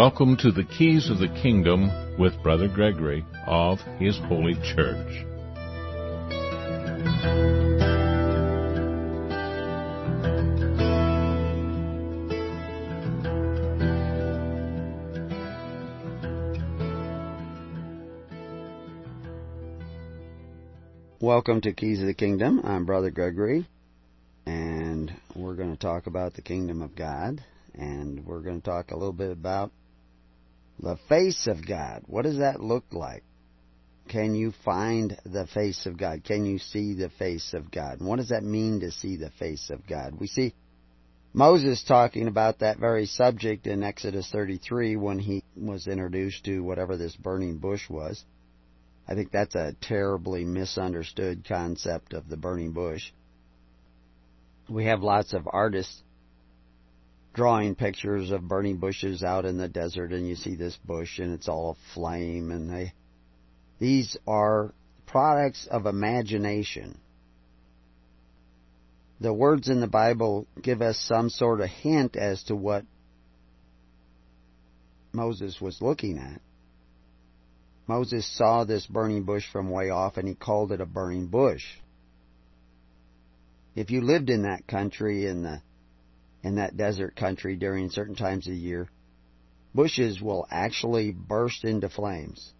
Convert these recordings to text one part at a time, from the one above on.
Welcome to the Keys of the Kingdom with Brother Gregory of His Holy Church. Welcome to Keys of the Kingdom. I'm Brother Gregory, and we're going to talk about the Kingdom of God, and we're going to talk a little bit about the face of God. What does that look like? Can you find the face of God? Can you see the face of God? And what does that mean to see the face of God? We see Moses talking about that very subject in Exodus 33 when he was introduced to whatever this burning bush was. I think that's a terribly misunderstood concept of the burning bush. We have lots of artists drawing pictures of burning bushes out in the desert, and you see this bush and it's all aflame, and these are products of imagination. The words in the Bible give us some sort of hint as to what Moses was looking at. Moses saw this burning bush from way off, and he called it a burning bush. If you lived in that country, in that desert country during certain times of the year, bushes will actually burst into flames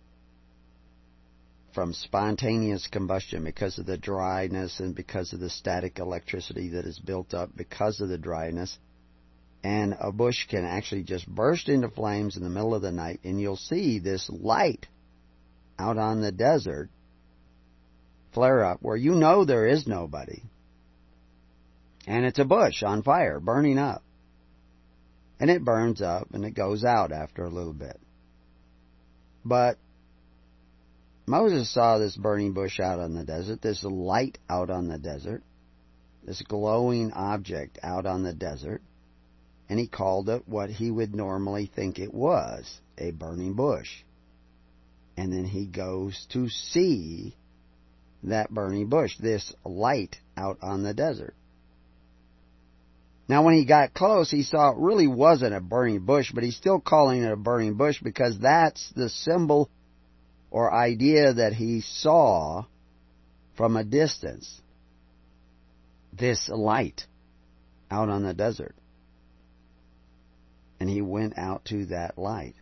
from spontaneous combustion because of the dryness and because of the static electricity that is built up because of the dryness. And a bush can actually just burst into flames in the middle of the night, and you'll see this light out on the desert flare up where you know there is nobody. And it's a bush on fire, burning up. And it burns up, and it goes out after a little bit. But Moses saw this burning bush out on the desert, this light out on the desert, this glowing object out on the desert, and he called it what he would normally think it was, a burning bush. And then he goes to see that burning bush, this light out on the desert. Now when he got close, he saw it really wasn't a burning bush, but he's still calling it a burning bush because that's the symbol or idea that he saw from a distance. This light out on the desert. And he went out to that light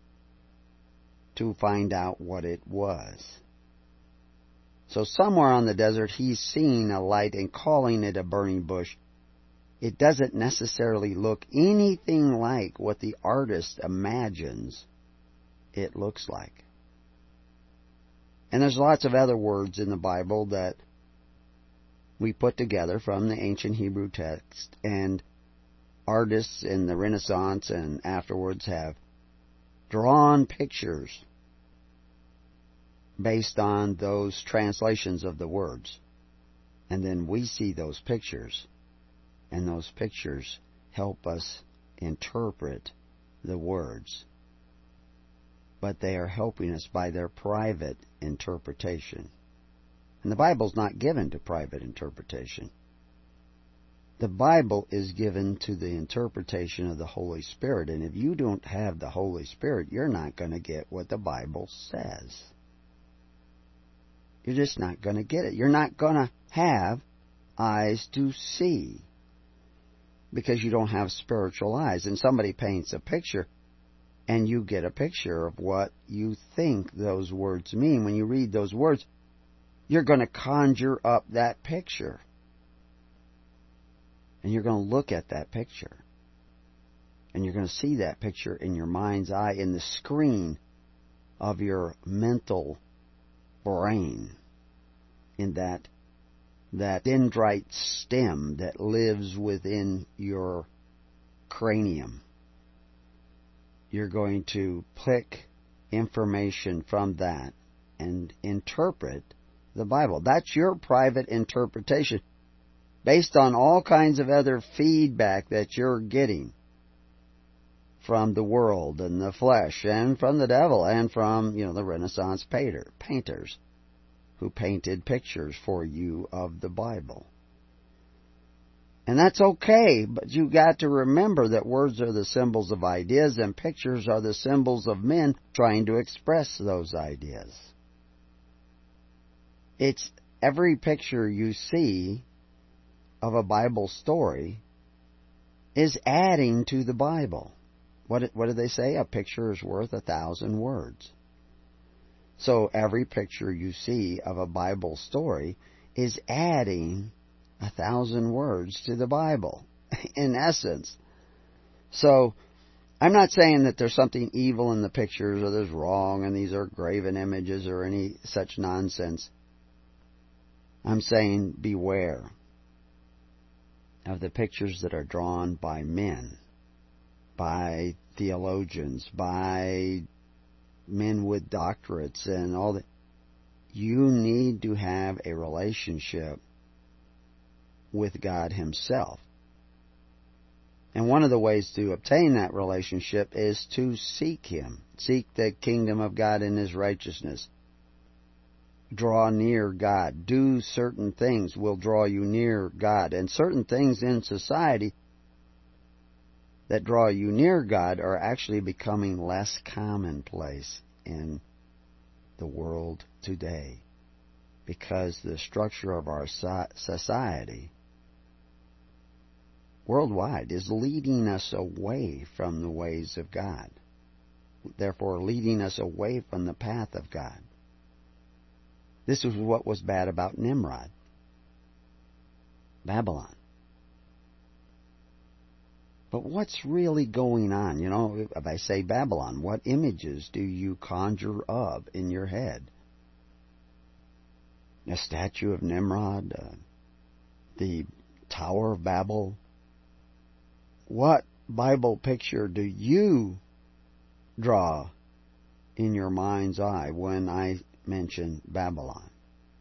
to find out what it was. So somewhere on the desert, he's seeing a light and calling it a burning bush. It doesn't necessarily look anything like what the artist imagines it looks like. And there's lots of other words in the Bible that we put together from the ancient Hebrew text, and artists in the Renaissance and afterwards have drawn pictures based on those translations of the words. And then we see those pictures, and those pictures help us interpret the words. But they are helping us by their private interpretation. And the Bible's not given to private interpretation. The Bible is given to the interpretation of the Holy Spirit, and if you don't have the Holy Spirit, you're not going to get what the Bible says. You're just not going to get it. You're not going to have eyes to see because you don't have spiritual eyes. And somebody paints a picture, and you get a picture of what you think those words mean. When you read those words, you're going to conjure up that picture. And you're going to look at that picture. And you're going to see that picture in your mind's eye, in the screen of your mental brain, in that dendrite stem that lives within your cranium. You're going to pick information from that and interpret the Bible. That's your private interpretation, based on all kinds of other feedback that you're getting from the world and the flesh and from the devil and from, the Renaissance painters who painted pictures for you of the Bible. And that's okay, but you got to remember that words are the symbols of ideas and pictures are the symbols of men trying to express those ideas. It's every picture you see of a Bible story is adding to the Bible. What do they say? A picture is worth 1,000 words. So every picture you see of a Bible story is adding 1,000 words to the Bible, in essence. So I'm not saying that there's something evil in the pictures or there's wrong and these are graven images or any such nonsense. I'm saying beware of the pictures that are drawn by men, by theologians, by men with doctorates and all that. You need to have a relationship with God Himself. And one of the ways to obtain that relationship is to seek Him. Seek the kingdom of God and His righteousness. Draw near God. Do certain things will draw you near God. And certain things in society that draw you near God are actually becoming less commonplace in the world today. Because the structure of our society worldwide is leading us away from the ways of God. Therefore, leading us away from the path of God. This is what was bad about Nimrod, Babylon. But what's really going on? You know, if I say Babylon, what images do you conjure of in your head? A statue of Nimrod? The Tower of Babel? What Bible picture do you draw in your mind's eye when I mention Babylon?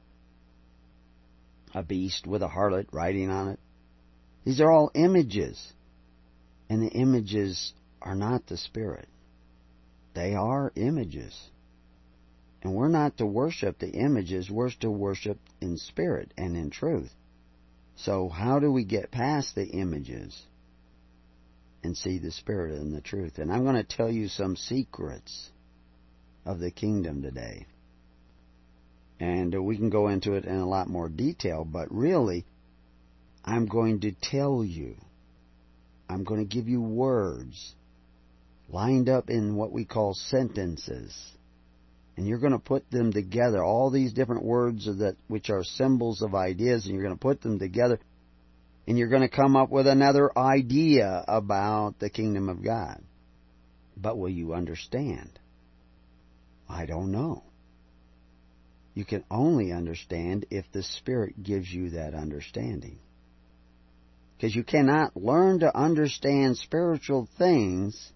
A beast with a harlot riding on it? These are all images. And the images are not the Spirit. They are images. And we're not to worship the images, we're to worship in spirit and in truth. So how do we get past the images and see the Spirit and the truth? And I'm going to tell you some secrets of the kingdom today. And we can go into it in a lot more detail, but really, I'm going to tell you, I'm going to give you words lined up in what we call sentences. And you're going to put them together, all these different words which are symbols of ideas, and you're going to put them together, and you're going to come up with another idea about the kingdom of God. But will you understand? I don't know. You can only understand if the Spirit gives you that understanding. Because you cannot learn to understand spiritual things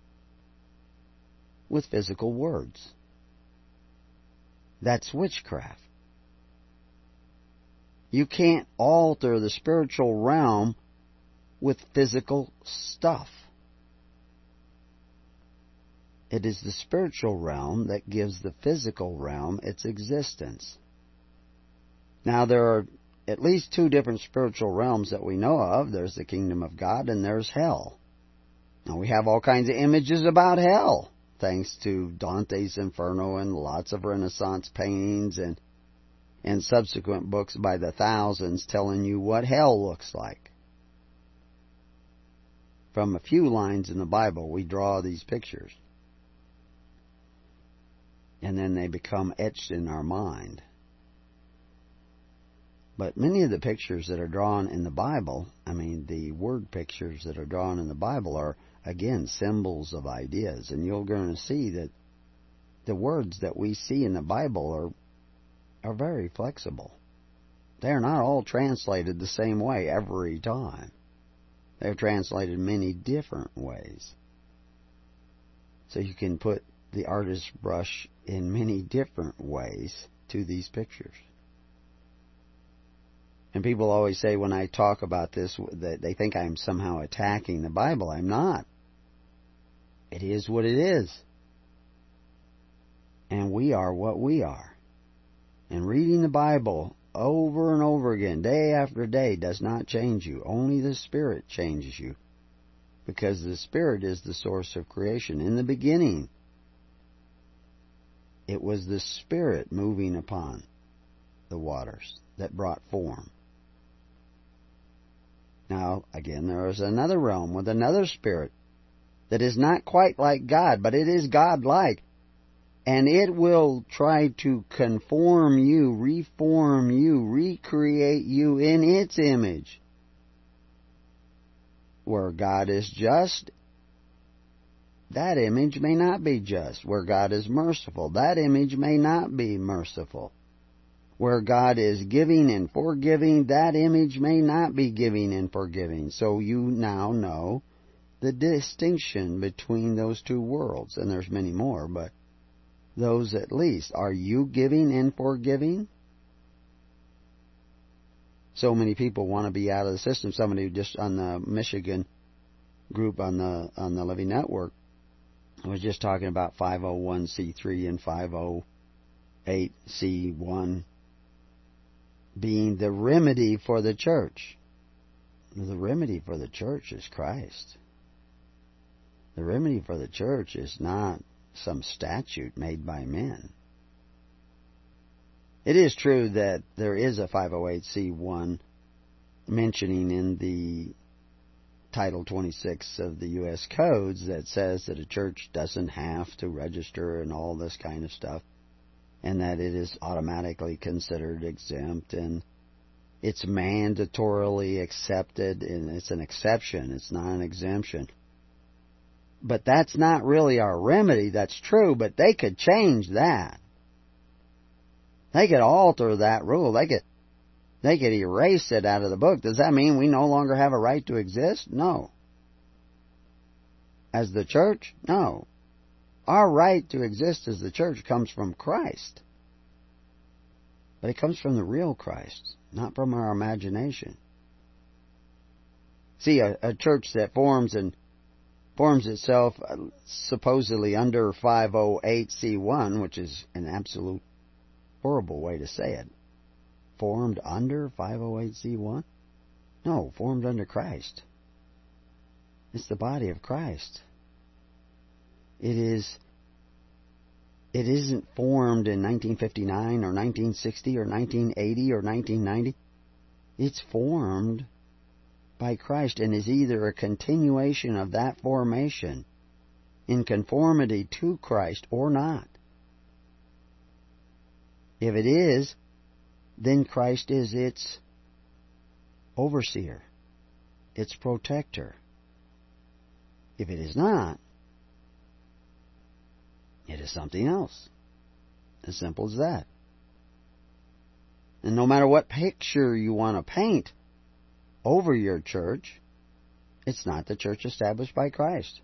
with physical words. That's witchcraft. You can't alter the spiritual realm with physical stuff. It is the spiritual realm that gives the physical realm its existence. Now, there are at least two different spiritual realms that we know of. There's the kingdom of God and there's hell. Now, we have all kinds of images about hell, thanks to Dante's Inferno and lots of Renaissance paintings and subsequent books by the thousands telling you what hell looks like. From a few lines in the Bible, we draw these pictures. And then they become etched in our mind. But many of the pictures that are drawn in the Bible, the word pictures that are drawn in the Bible are, again, symbols of ideas. And you're going to see that the words that we see in the Bible are very flexible. They're not all translated the same way every time. They're translated many different ways. So you can put the artist's brush in many different ways to these pictures. And people always say when I talk about this that they think I'm somehow attacking the Bible. I'm not. It is what it is. And we are what we are. And reading the Bible over and over again, day after day, does not change you. Only the Spirit changes you. Because the Spirit is the source of creation. In the beginning, it was the Spirit moving upon the waters that brought form. Now, again, there is another realm with another Spirit that is not quite like God, but it is God-like. And it will try to conform you, reform you, recreate you in its image. Where God is just, that image may not be just. Where God is merciful, that image may not be merciful. Where God is giving and forgiving, that image may not be giving and forgiving. So you now know the distinction between those two worlds. And there's many more, but those at least. Are you giving and forgiving? So many people want to be out of the system. Somebody just on the Michigan group on the Living Network was just talking about 501c3 and 508c1 being the remedy for the church. The remedy for the church is Christ. The remedy for the church is not some statute made by men. It is true that there is a 508c1 mentioning in the Title 26 of the U.S. Codes that says that a church doesn't have to register and all this kind of stuff, and that it is automatically considered exempt, and it's mandatorily accepted, and it's an exception, it's not an exemption. But that's not really our remedy. That's true, but they could change that. They could alter that rule. They could erase it out of the book. Does that mean we no longer have a right to exist? No. As the church? No. Our right to exist as the church comes from Christ. But it comes from the real Christ, not from our imagination. See, a church that forms itself supposedly under 508c1, which is an absolute horrible way to say it. Formed under 508c1? No, formed under Christ. It's the body of Christ. It isn't formed in 1959 or 1960 or 1980 or 1990. It's formed by Christ and is either a continuation of that formation in conformity to Christ or not. If it is, then Christ is its overseer, its protector. If it is not, it is something else. As simple as that. And no matter what picture you want to paint over your church, it's not the church established by Christ.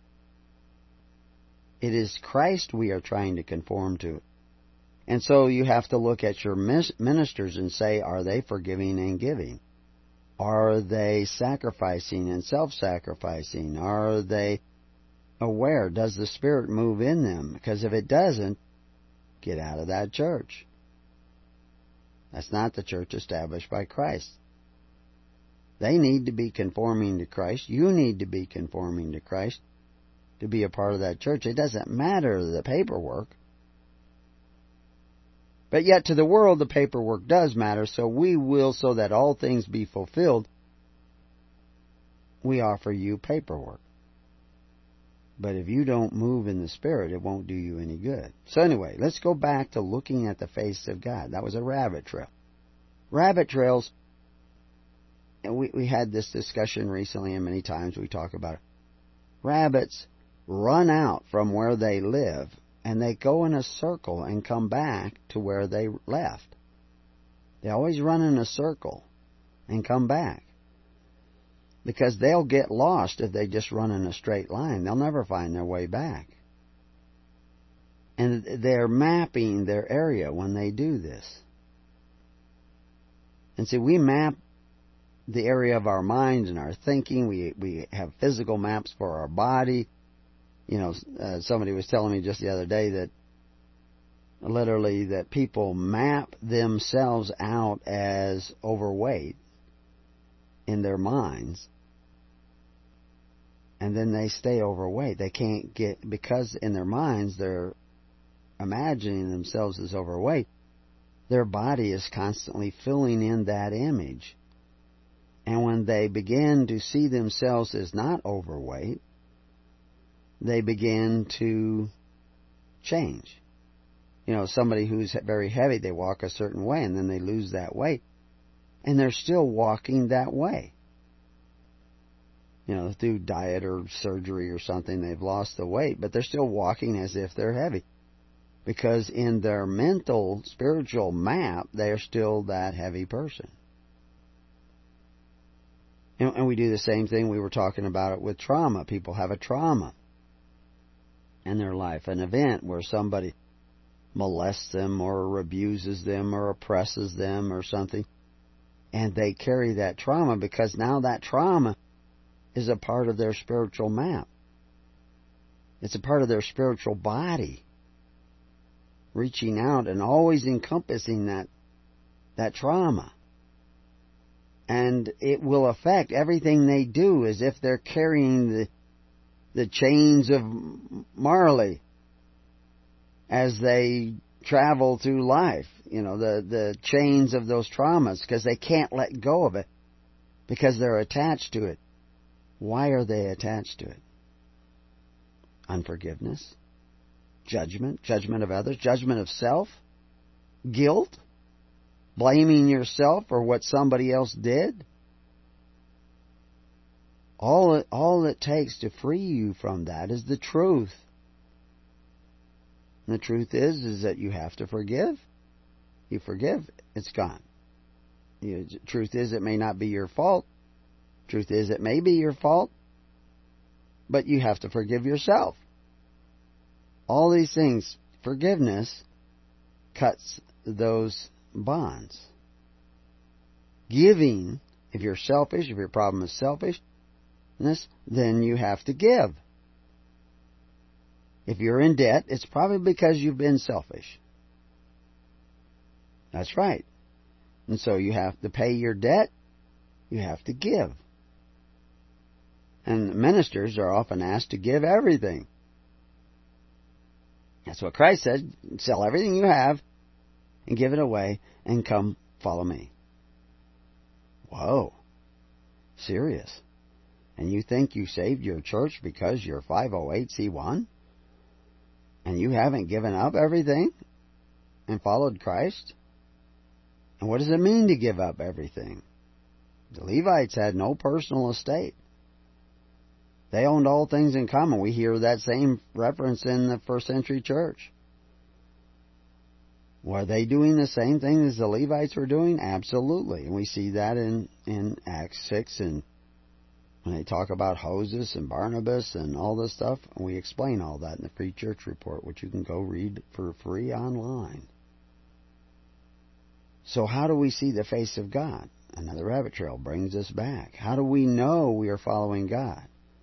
It is Christ we are trying to conform to. And so you have to look at your ministers and say, are they forgiving and giving? Are they sacrificing and self-sacrificing? Are they aware? Does the Spirit move in them? Because if it doesn't, get out of that church. That's not the church established by Christ. They need to be conforming to Christ. You need to be conforming to Christ to be a part of that church. It doesn't matter the paperwork. But yet to the world the paperwork does matter, so we will, so that all things be fulfilled, we offer you paperwork. But if you don't move in the Spirit, it won't do you any good. So anyway, let's go back to looking at the face of God. That was a rabbit trail. Rabbit trails, and we had this discussion recently, and many times we talk about it. Rabbits run out from where they live, and they go in a circle and come back to where they left. They always run in a circle and come back. Because they'll get lost if they just run in a straight line. They'll never find their way back. And they're mapping their area when they do this. And see, we map the area of our mind and our thinking. We have physical maps for our body. You know, somebody was telling me just the other day that literally that people map themselves out as overweight in their minds, and then they stay overweight. They can't get, because in their minds they're imagining themselves as overweight, their body is constantly filling in that image. And when they begin to see themselves as not overweight, they begin to change. You know, somebody who's very heavy, they walk a certain way and then they lose that weight. And they're still walking that way. You know, through diet or surgery or something, they've lost the weight, but they're still walking as if they're heavy. Because in their mental, spiritual map, they're still that heavy person. And we do the same thing. We were talking about it with trauma. People have a trauma in their life, an event where somebody molests them or abuses them or oppresses them or something. And they carry that trauma because now that trauma is a part of their spiritual map. It's a part of their spiritual body, reaching out and always encompassing that trauma. And it will affect everything they do as if they're carrying the chains of Marley as they travel through life. You know, the chains of those traumas, because they can't let go of it, because they're attached to it. Why are they attached to it? Unforgiveness, judgment of others, judgment of self, guilt, blaming yourself for what somebody else did. All it takes to free you from that is the truth. And the truth is that you have to forgive. You forgive, it's gone. Truth is, it may not be your fault. Truth is, it may be your fault, but you have to forgive yourself. All these things, forgiveness cuts those bonds. Giving, if you're selfish, if your problem is selfishness, then you have to give. If you're in debt, it's probably because you've been selfish. That's right. And so you have to pay your debt, you have to give. And ministers are often asked to give everything. That's what Christ said. Sell everything you have and give it away and come follow me. Whoa. Serious. And you think you saved your church because you're 508c1? And you haven't given up everything and followed Christ? And what does it mean to give up everything? The Levites had no personal estate. They owned all things in common. We hear that same reference in the first century church. Were they doing the same thing as the Levites were doing? Absolutely. And we see that in Acts 6, and when they talk about Moses and Barnabas and all this stuff. And we explain all that in the Free Church Report, which you can go read for free online. So how do we see the face of God? Another rabbit trail brings us back. How do we know we are following God?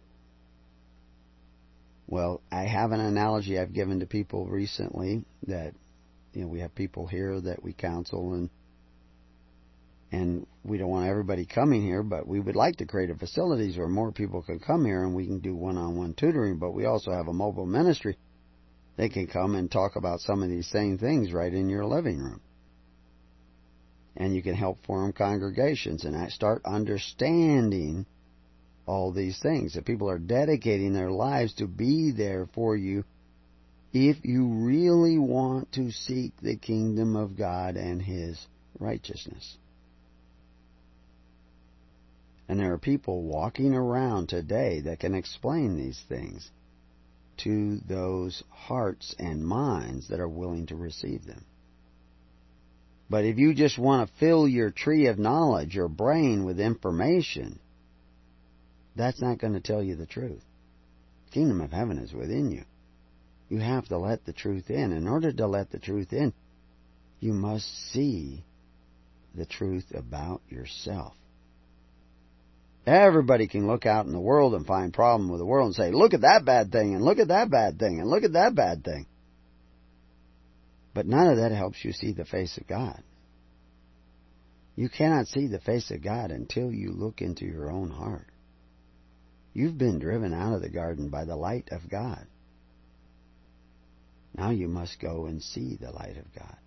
Well, I have an analogy I've given to people recently that, we have people here that we counsel, and we don't want everybody coming here, but we would like to create a facilities where more people can come here and we can do one-on-one tutoring, but we also have a mobile ministry. They can come and talk about some of these same things right in your living room. And you can help form congregations and start understanding all these things. That people are dedicating their lives to be there for you if you really want to seek the kingdom of God and His righteousness. And there are people walking around today that can explain these things to those hearts and minds that are willing to receive them. But if you just want to fill your tree of knowledge, your brain, with information, that's not going to tell you the truth. The kingdom of heaven is within you. You have to let the truth in. In order to let the truth in, you must see the truth about yourself. Everybody can look out in the world and find problem with the world and say, look at that bad thing, and look at that bad thing, and look at that bad thing. But none of that helps you see the face of God. You cannot see the face of God until you look into your own heart. You've been driven out of the garden by the light of God. Now you must go and see the light of God.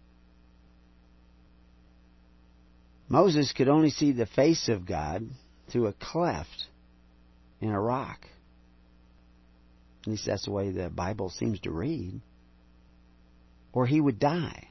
Moses could only see the face of God through a cleft in a rock. At least that's the way the Bible seems to read. Or he would die.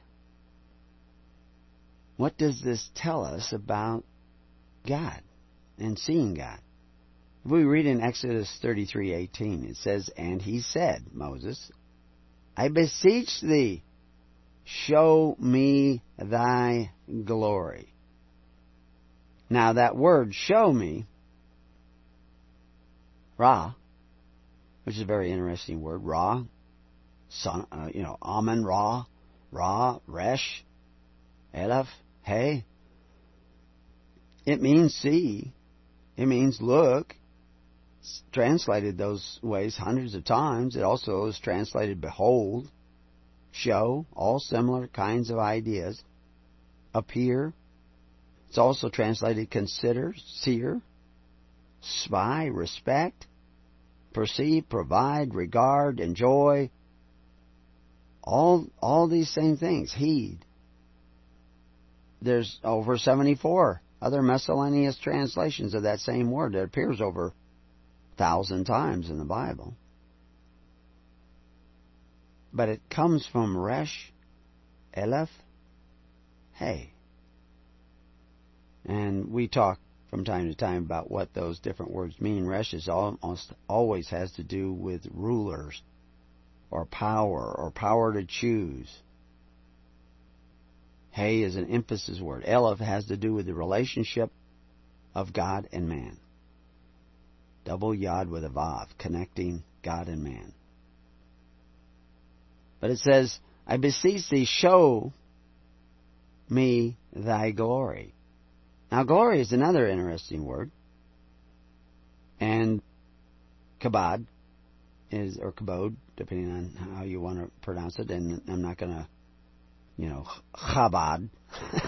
What does this tell us about God and seeing God? If we read in Exodus 33:18, it says, "And he said, Moses, I beseech thee, show me thy glory." Now that word, show me, Ra, which is a very interesting word, Ra, son, Amen, Ra, Resh, Aleph, Hey. It means see. It means look. It's translated those ways hundreds of times. It also is translated behold, show, all similar kinds of ideas. Appear. It's also translated consider, seer, spy, respect, perceive, provide, regard, enjoy. All these same things. Heed. There's over 74 other miscellaneous translations of that same word. It appears over 1,000 times in the Bible. But it comes from Resh, Aleph, Hey. And we talk from time to time about what those different words mean. Resh is almost always has to do with rulers or power to choose. Hey is an emphasis word. Aleph has to do with the relationship of God and man. Double Yod with a Vav, connecting God and man. But it says, I beseech thee, show me thy glory. Now, glory is another interesting word. And kabod is, or kabod, depending on how you want to pronounce it. And I'm not going to, Chabad.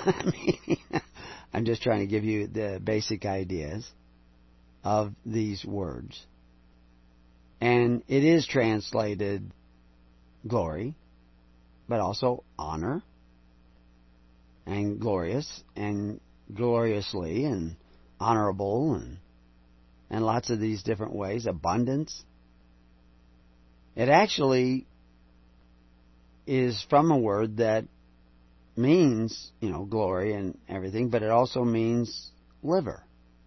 I'm just trying to give you the basic ideas of these words. And it is translated glory, but also honor, and glorious, and gloriously, and honorable, and lots of these different ways. Abundance. It actually is from a word that means, glory and everything, but it also means liver.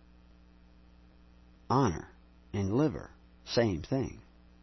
Honor and liver, same thing.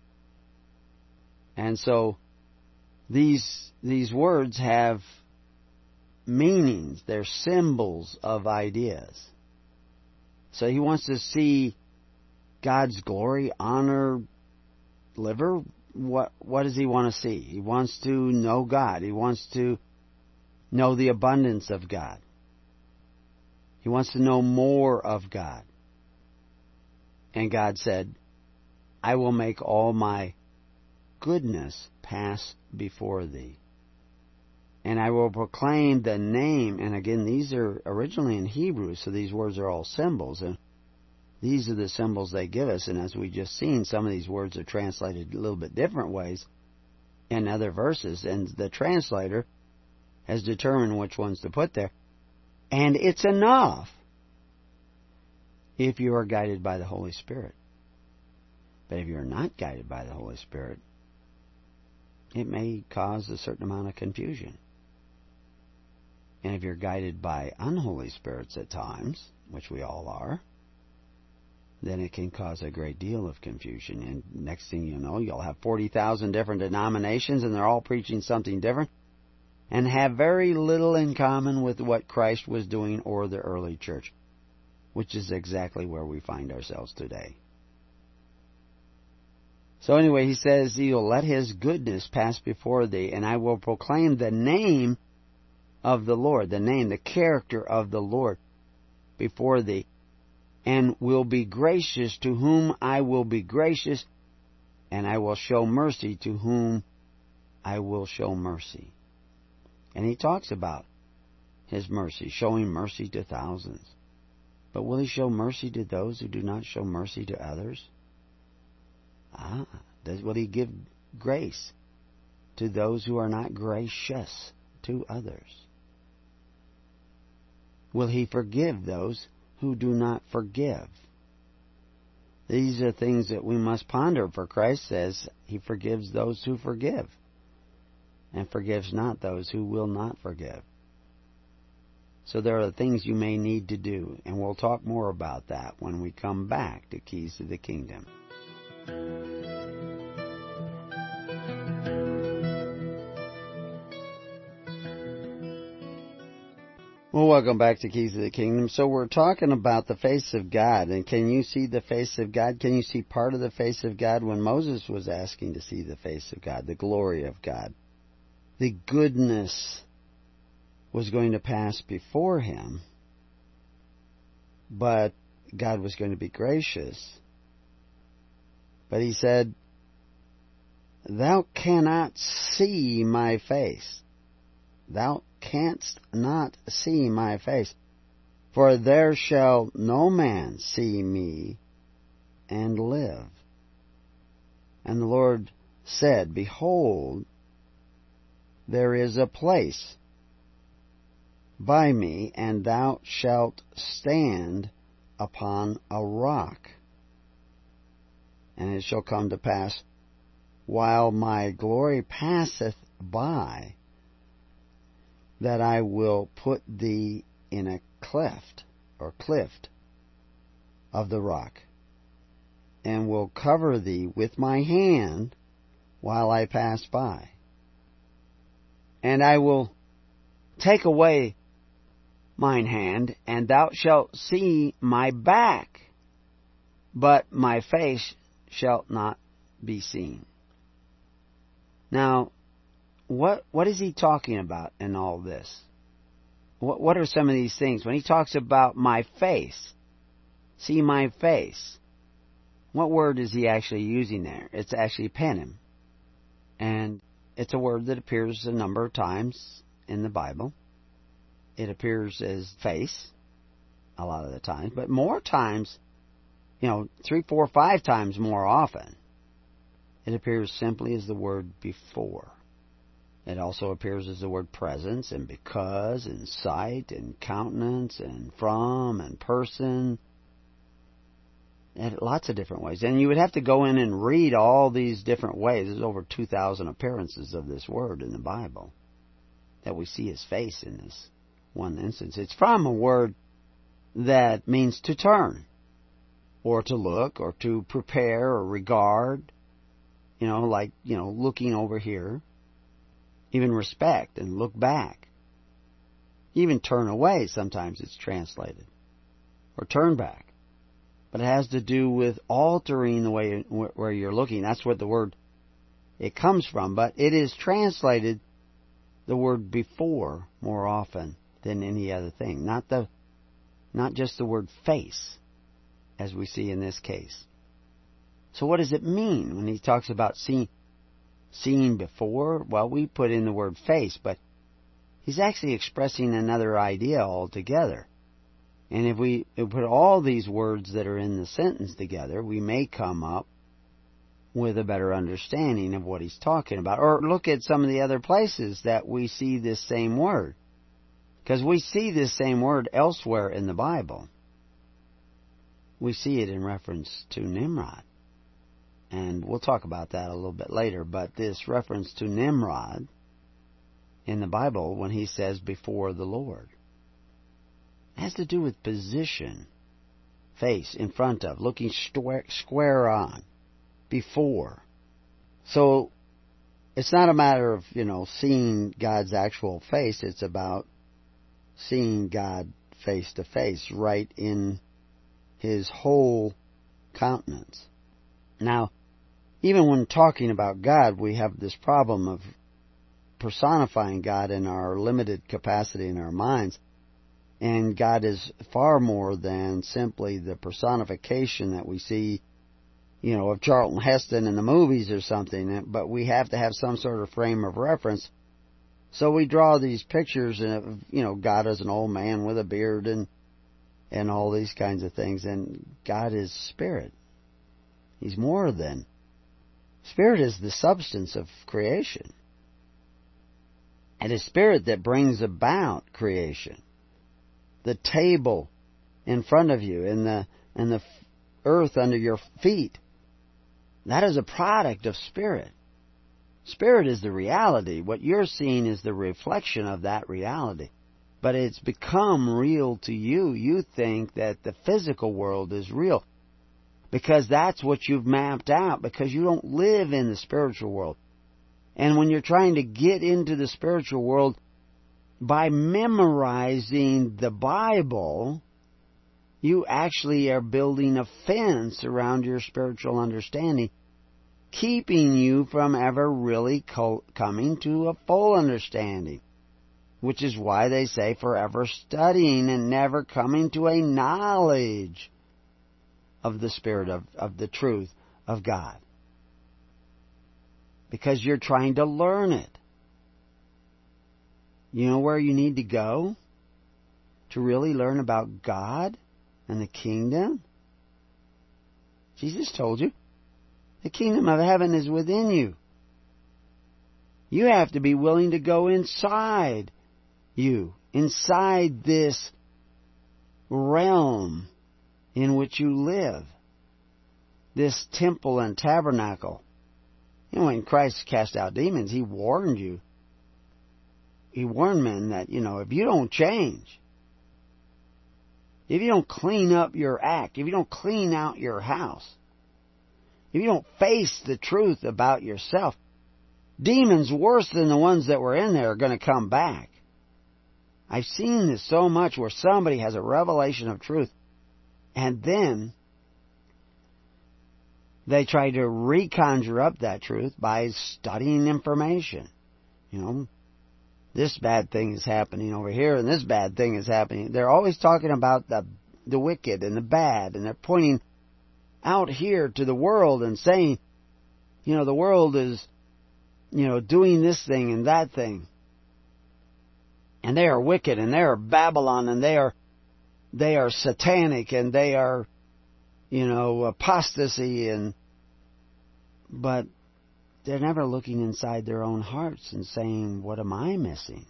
And so these words have meanings. They're symbols of ideas. So he wants to see God's glory, honor, liver. What does he want to see? He wants to know God. He wants to know the abundance of God. He wants to know more of God. And God said, I will make all my goodness pass before thee. And I will proclaim the name. And again, these are originally in Hebrew, so these words are all symbols. And these are the symbols they give us. And as we just seen, some of these words are translated a little bit different ways in other verses. And the translator has determined which ones to put there. And it's enough if you are guided by the Holy Spirit. But if you're not guided by the Holy Spirit, it may cause a certain amount of confusion. And if you're guided by unholy spirits at times, which we all are, then it can cause a great deal of confusion. And next thing you know, you'll have 40,000 different denominations, and they're all preaching something different, and have very little in common with what Christ was doing or the early church, which is exactly where we find ourselves today. So anyway, he says, He'll let His goodness pass before thee, and I will proclaim the name of the Lord, the name, the character of the Lord before thee, and will be gracious to whom I will be gracious, and I will show mercy to whom I will show mercy. And he talks about His mercy, showing mercy to thousands. But will He show mercy to those who do not show mercy to others? Will He give grace to those who are not gracious to others? Will He forgive those who do not forgive? These are things that we must ponder, for Christ says He forgives those who forgive, and forgives not those who will not forgive. So there are things you may need to do, and we'll talk more about that when we come back to Keys to the Kingdom. Well, welcome back to Keys of the Kingdom. So we're talking about the face of God, and can you see the face of God? Can you see part of the face of God? When Moses was asking to see the face of God, the glory of God, the goodness was going to pass before him, but God was going to be gracious. But he said, "Thou cannot see my face. Thou canst not see my face, for there shall no man see me and live." And the Lord said, "Behold, there is a place by me, and thou shalt stand upon a rock. And it shall come to pass, while my glory passeth by, that I will put thee in a cleft, or clift, of the rock, and will cover thee with my hand while I pass by. And I will take away mine hand, and thou shalt see my back, but my face shall not be seen." Now, what is he talking about in all this? What are some of these things? When he talks about my face, see my face, what word is he actually using there? It's actually panim. And it's a word that appears a number of times in the Bible. It appears as face a lot of the times, but more times, 3, 4, 5 times more often, it appears simply as the word before. It also appears as the word presence, and because, and sight, and countenance, and from, and person, and lots of different ways. And you would have to go in and read all these different ways. There's over 2,000 appearances of this word in the Bible that we see his face in this one instance. It's from a word that means to turn, or to look, or to prepare, or regard, looking over here. Even respect and look back. Even turn away, sometimes it's translated. Or turn back. But it has to do with altering the way where you're looking. That's what the word it comes from. But it is translated the word before more often than any other thing. Not just the word face, as we see in this case. So what does it mean when he talks about seeing before? Well, we put in the word face, but he's actually expressing another idea altogether. And if we put all these words that are in the sentence together, we may come up with a better understanding of what he's talking about. Or look at some of the other places that we see this same word. Because we see this same word elsewhere in the Bible. We see it in reference to Nimrod. And we'll talk about that a little bit later. But this reference to Nimrod in the Bible, when he says before the Lord, has to do with position, face, in front of, looking square on, before. So it's not a matter of, seeing God's actual face. It's about seeing God face to face, right in his whole countenance. Now, even when talking about God, we have this problem of personifying God in our limited capacity in our minds. And God is far more than simply the personification that we see, of Charlton Heston in the movies or something. But we have to have some sort of frame of reference So we draw these pictures of, God as an old man with a beard and all these kinds of things. And God is spirit. He's more than. Spirit is the substance of creation. It is spirit that brings about creation. The table in front of you and the earth under your feet, that is a product of spirit. Spirit is the reality. What you're seeing is the reflection of that reality. But it's become real to you. You think that the physical world is real because that's what you've mapped out, because you don't live in the spiritual world. And when you're trying to get into the spiritual world by memorizing the Bible, you actually are building a fence around your spiritual understanding, keeping you from ever really coming to a full understanding. Which is why they say forever studying and never coming to a knowledge of the Spirit, of the truth of God. Because you're trying to learn it. You know where you need to go to really learn about God and the kingdom? Jesus told you, the kingdom of heaven is within you. You have to be willing to go inside you, inside this realm in which you live, this temple and tabernacle. When Christ cast out demons, He warned you. He warned men that, if you don't change, if you don't clean up your act, if you don't clean out your house, if you don't face the truth about yourself, demons worse than the ones that were in there are going to come back. I've seen this so much where somebody has a revelation of truth and then they try to reconjure up that truth by studying information. This bad thing is happening over here and this bad thing is happening. They're always talking about the wicked and the bad, and they're pointing out here to the world and saying, the world is, doing this thing and that thing. And they are wicked, and they are Babylon, and they are satanic, and they are, apostasy, but they're never looking inside their own hearts and saying, what am I missing?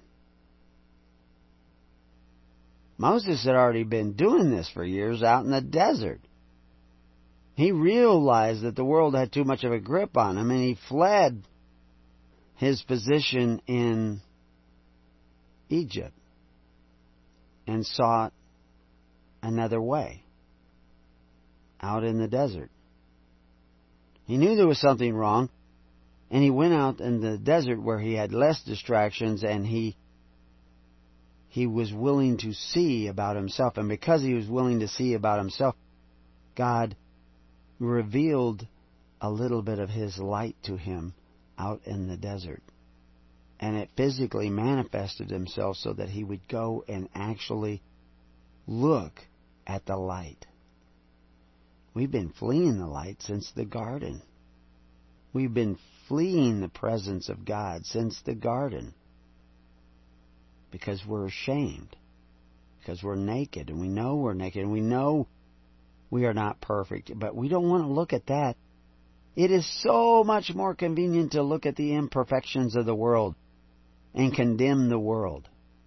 Moses had already been doing this for years out in the desert. He realized that the world had too much of a grip on him, and he fled his position in Egypt and sought another way out in the desert. He knew there was something wrong, and he went out in the desert where he had less distractions, and he was willing to see about himself. And because he was willing to see about himself, God revealed a little bit of His light to him out in the desert. And it physically manifested Himself so that he would go and actually look at the light. We've been fleeing the light since the garden. We've been fleeing the presence of God since the garden. Because we're ashamed. Because we're naked, and we know we're naked, and we know we are not perfect. But we don't want to look at that. It is so much more convenient to look at the imperfections of the world and condemn the world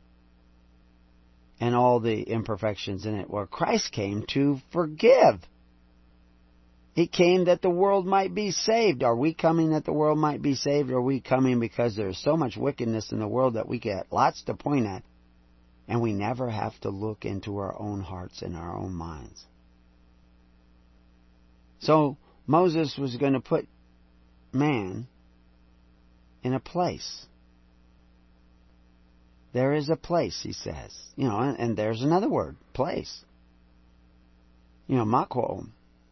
and all the imperfections in it, where Christ came to forgive. He came that the world might be saved. Are we coming that the world might be saved, or are we coming because there's so much wickedness in the world that we get lots to point at, and we never have to look into our own hearts and our own minds? So Moses was going to put man in a place. There is a place, he says. And there's another word, place. Makwo.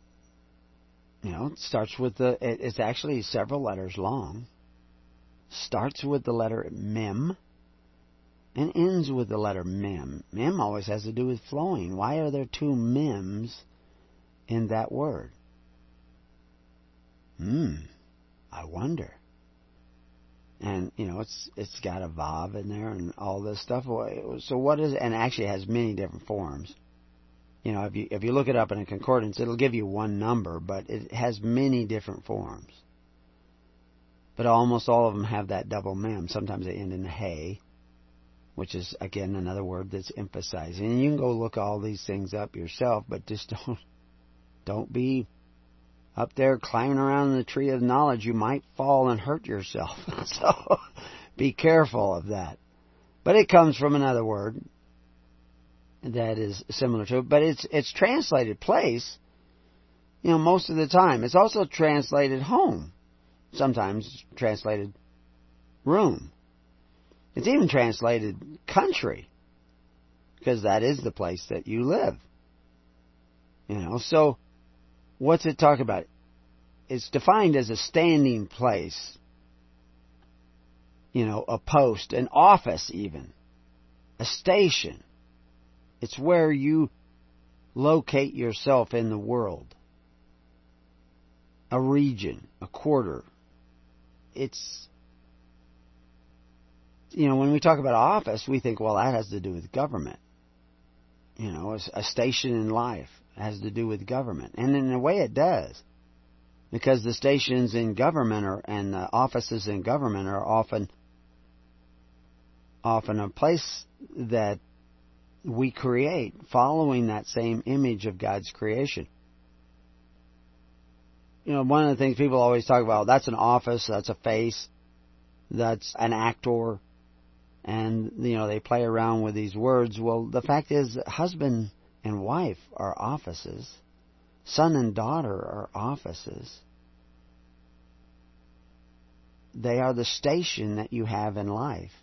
It starts with it's actually several letters long. Starts with the letter mem and ends with the letter mem. Mem always has to do with flowing. Why are there two mems in that word? I wonder. And, it's got a Vav in there and all this stuff. So what is it? And it actually has many different forms. If you look it up in a concordance, it'll give you one number, but it has many different forms. But almost all of them have that double mem. Sometimes they end in hey, which is, again, another word that's emphasizing. And you can go look all these things up yourself, but just don't be up there climbing around the tree of knowledge. You might fall and hurt yourself. So be careful of that. But it comes from another word that is similar to it, but it's translated place, most of the time. It's also translated home. Sometimes translated room. It's even translated country, because that is the place that you live. So what's it talk about? It's defined as a standing place, a post, an office even, a station. It's where you locate yourself in the world. A region, a quarter. It's, when we talk about office, we think, well, that has to do with government. A station in life has to do with government. And in a way it does. Because the stations in government and the offices in government are often a place that we create following that same image of God's creation. One of the things people always talk about, that's an office, that's a face, that's an actor, and, they play around with these words. Well, the fact is, husband and wife are offices. Son and daughter are offices. They are the station that you have in life.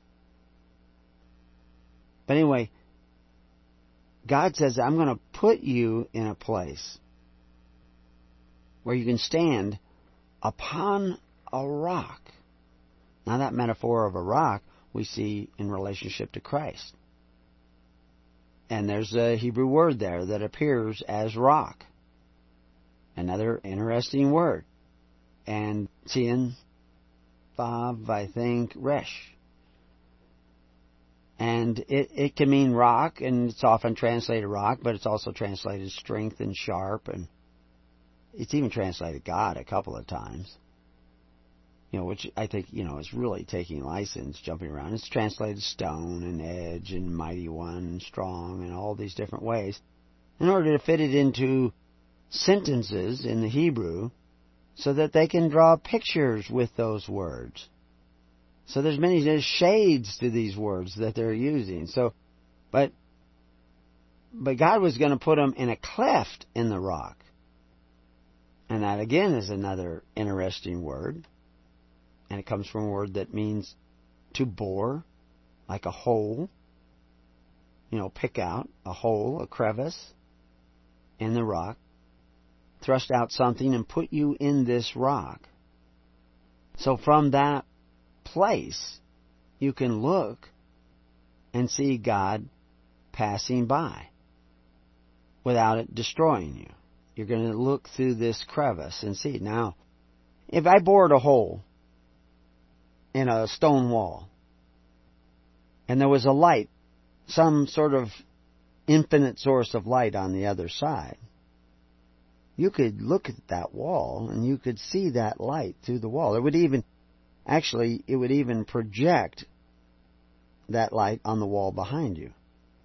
But anyway, God says, I'm going to put you in a place where you can stand upon a rock. Now that metaphor of a rock we see in relationship to Christ. And there's a Hebrew word there that appears as rock. Another interesting word. And Tzion, Vav, I think, Resh. And it can mean rock, and it's often translated rock, but it's also translated strength and sharp, and it's even translated God a couple of times. Which I think, is really taking license, jumping around. It's translated stone and edge and mighty one and strong and all these different ways in order to fit it into sentences in the Hebrew so that they can draw pictures with those words. So there's shades to these words that they're using. So, but God was going to put them in a cleft in the rock. And that again is another interesting word. And it comes from a word that means to bore, like a hole. Pick out a hole, a crevice in the rock. Thrust out something and put you in this rock. So from that place, you can look and see God passing by without it destroying you. You're going to look through this crevice and see. Now, if I bored a hole in a stone wall and there was a light, some sort of infinite source of light on the other side, you could look at that wall and you could see that light through the wall. It would even project that light on the wall behind you.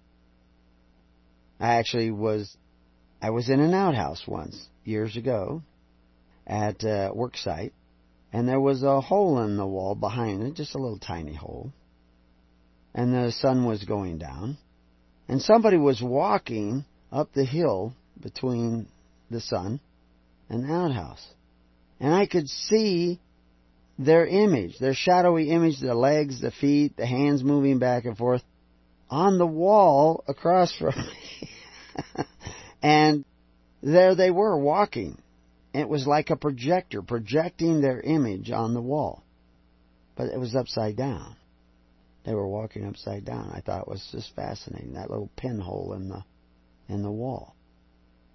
I was in an outhouse once, years ago, at a work site, and there was a hole in the wall behind it, just a little tiny hole. And the sun was going down, and somebody was walking up the hill between the sun and the outhouse. And I could see their image, their shadowy image, the legs, the feet, the hands moving back and forth on the wall across from me. And there they were walking. It was like a projector projecting their image on the wall. But it was upside down. They were walking upside down. I thought it was just fascinating, that little pinhole in the wall.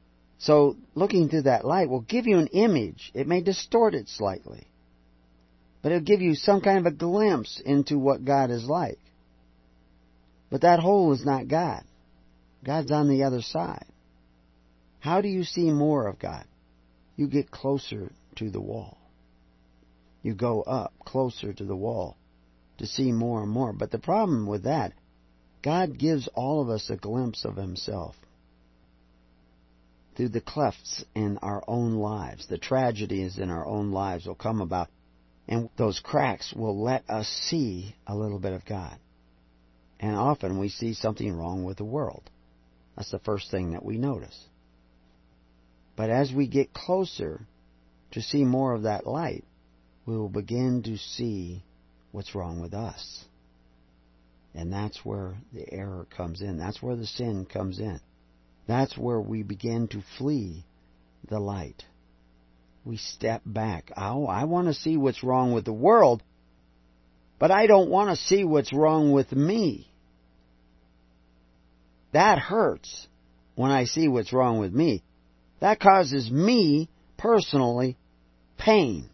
So looking through that light will give you an image. It may distort it slightly. But it'll give you some kind of a glimpse into what God is like. But that hole is not God. God's on the other side. How do you see more of God? You get closer to the wall. You go up closer to the wall to see more and more. But the problem with that, God gives all of us a glimpse of Himself through the clefts in our own lives. The tragedies in our own lives will come about, and those cracks will let us see a little bit of God. And often we see something wrong with the world. That's the first thing that we notice. But as we get closer to see more of that light, we will begin to see what's wrong with us. And that's where the error comes in. That's where the sin comes in. That's where we begin to flee the light. We step back. Oh, I want to see what's wrong with the world, but I don't want to see what's wrong with me. That hurts when I see what's wrong with me. That causes me, personally, pain.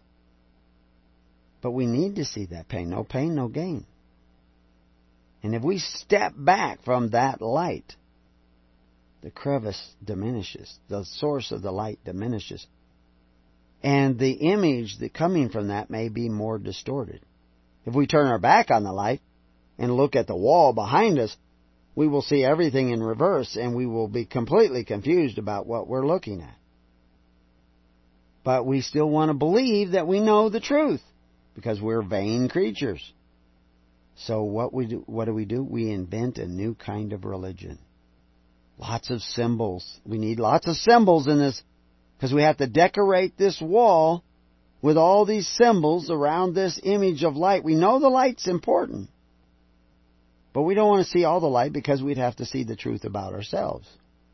But we need to see that pain. No pain, no gain. And if we step back from that light, the crevice diminishes. The source of the light diminishes. And the image that coming from that may be more distorted. If we turn our back on the light and look at the wall behind us, we will see everything in reverse, and we will be completely confused about what we're looking at. But we still want to believe that we know the truth, because we're vain creatures. So what do? We invent a new kind of religion. Lots of symbols. We need lots of symbols in this, because we have to decorate this wall with all these symbols around this image of light. We know the light's important, but we don't want to see all the light, because we'd have to see the truth about ourselves.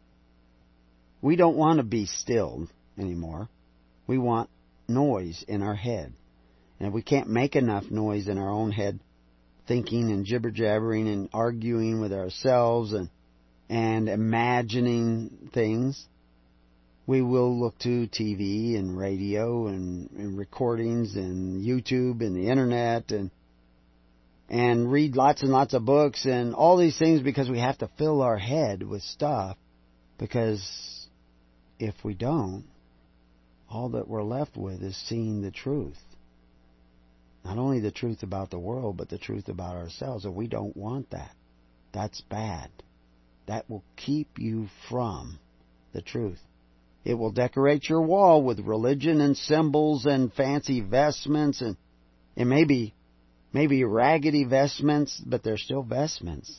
We don't want to be still anymore. We want noise in our head. And if we can't make enough noise in our own head, thinking and jibber-jabbering and arguing with ourselves and imagining things, we will look to TV and radio and recordings and YouTube and the internet and read lots and lots of books and all these things, because we have to fill our head with stuff. Because if we don't, all that we're left with is seeing the truth. Not only the truth about the world, but the truth about ourselves. And we don't want that. That's bad. That will keep you from the truth. It will decorate your wall with religion and symbols and fancy vestments, and it may be raggedy vestments, but they're still vestments.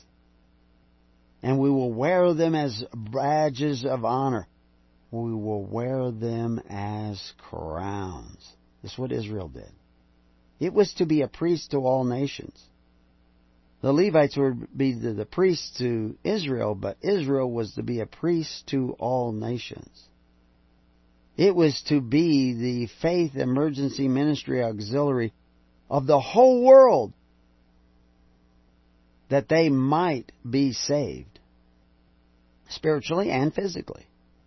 And we will wear them as badges of honor. We will wear them as crowns. That's what Israel did. It was to be a priest to all nations. The Levites would be the priests to Israel, but Israel was to be a priest to all nations. It was to be the faith emergency ministry auxiliary of the whole world, that they might be saved, spiritually and physically.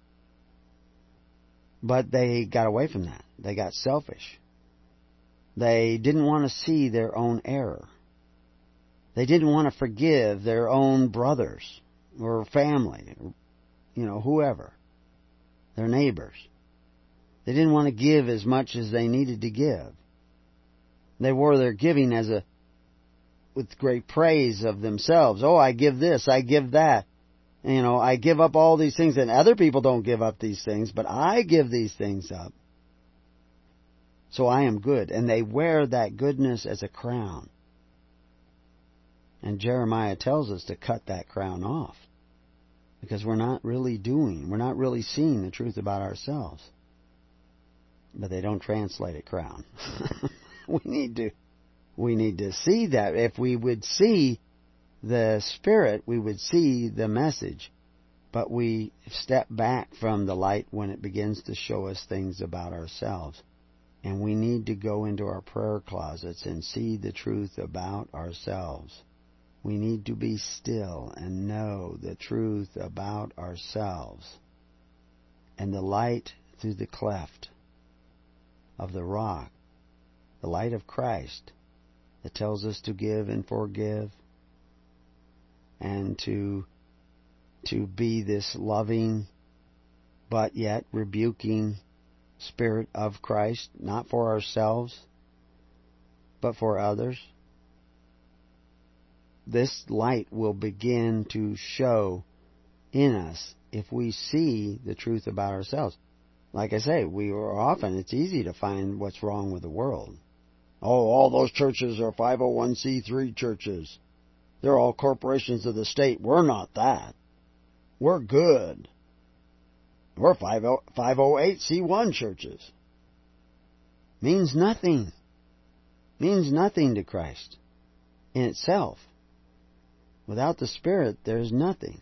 But they got away from that. They got selfish. They didn't want to see their own error. They didn't want to forgive their own brothers or family, or, whoever, their neighbors. They didn't want to give as much as they needed to give. They wore their giving with great praise of themselves. Oh, I give this, I give that. I give up all these things, and other people don't give up these things, but I give these things up. So I am good. And they wear that goodness as a crown. And Jeremiah tells us to cut that crown off, because we're not really seeing the truth about ourselves. But they don't translate it crown. We need to see that. If we would see the Spirit, we would see the message. But we step back from the light when it begins to show us things about ourselves. And we need to go into our prayer closets and see the truth about ourselves. We need to be still and know the truth about ourselves. And the light through the cleft of the rock, the light of Christ that tells us to give and forgive and to be this loving but yet rebuking Spirit of Christ, not for ourselves, but for others. This light will begin to show in us if we see the truth about ourselves. Like I say, it's easy to find what's wrong with the world. Oh, all those churches are 501c3 churches. They're all corporations of the state. We're not that. We're good. We're 508c1 churches. Means nothing. Means nothing to Christ in itself. Without the Spirit, there's nothing.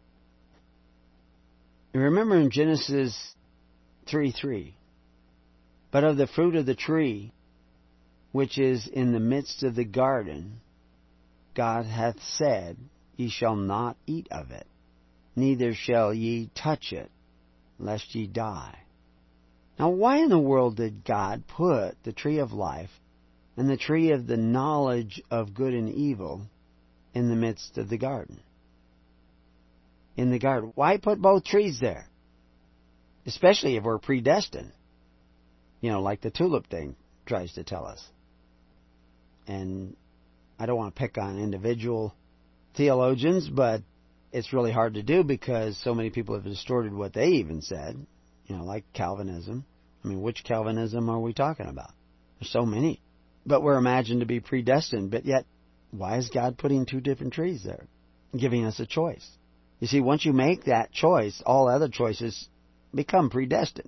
Remember in Genesis 3:3, but of the fruit of the tree which is in the midst of the garden, God hath said, Ye shall not eat of it, neither shall ye touch it, lest ye die. Now, why in the world did God put the tree of life and the tree of the knowledge of good and evil in the midst of the garden? In the garden. Why put both trees there? Especially if we're predestined. Like the tulip thing tries to tell us. And I don't want to pick on individual theologians, but it's really hard to do because so many people have distorted what they even said. Like Calvinism. Which Calvinism are we talking about? There's so many. But we're imagined to be predestined. But yet, why is God putting two different trees there? Giving us a choice. You see, once you make that choice, all other choices become predestined.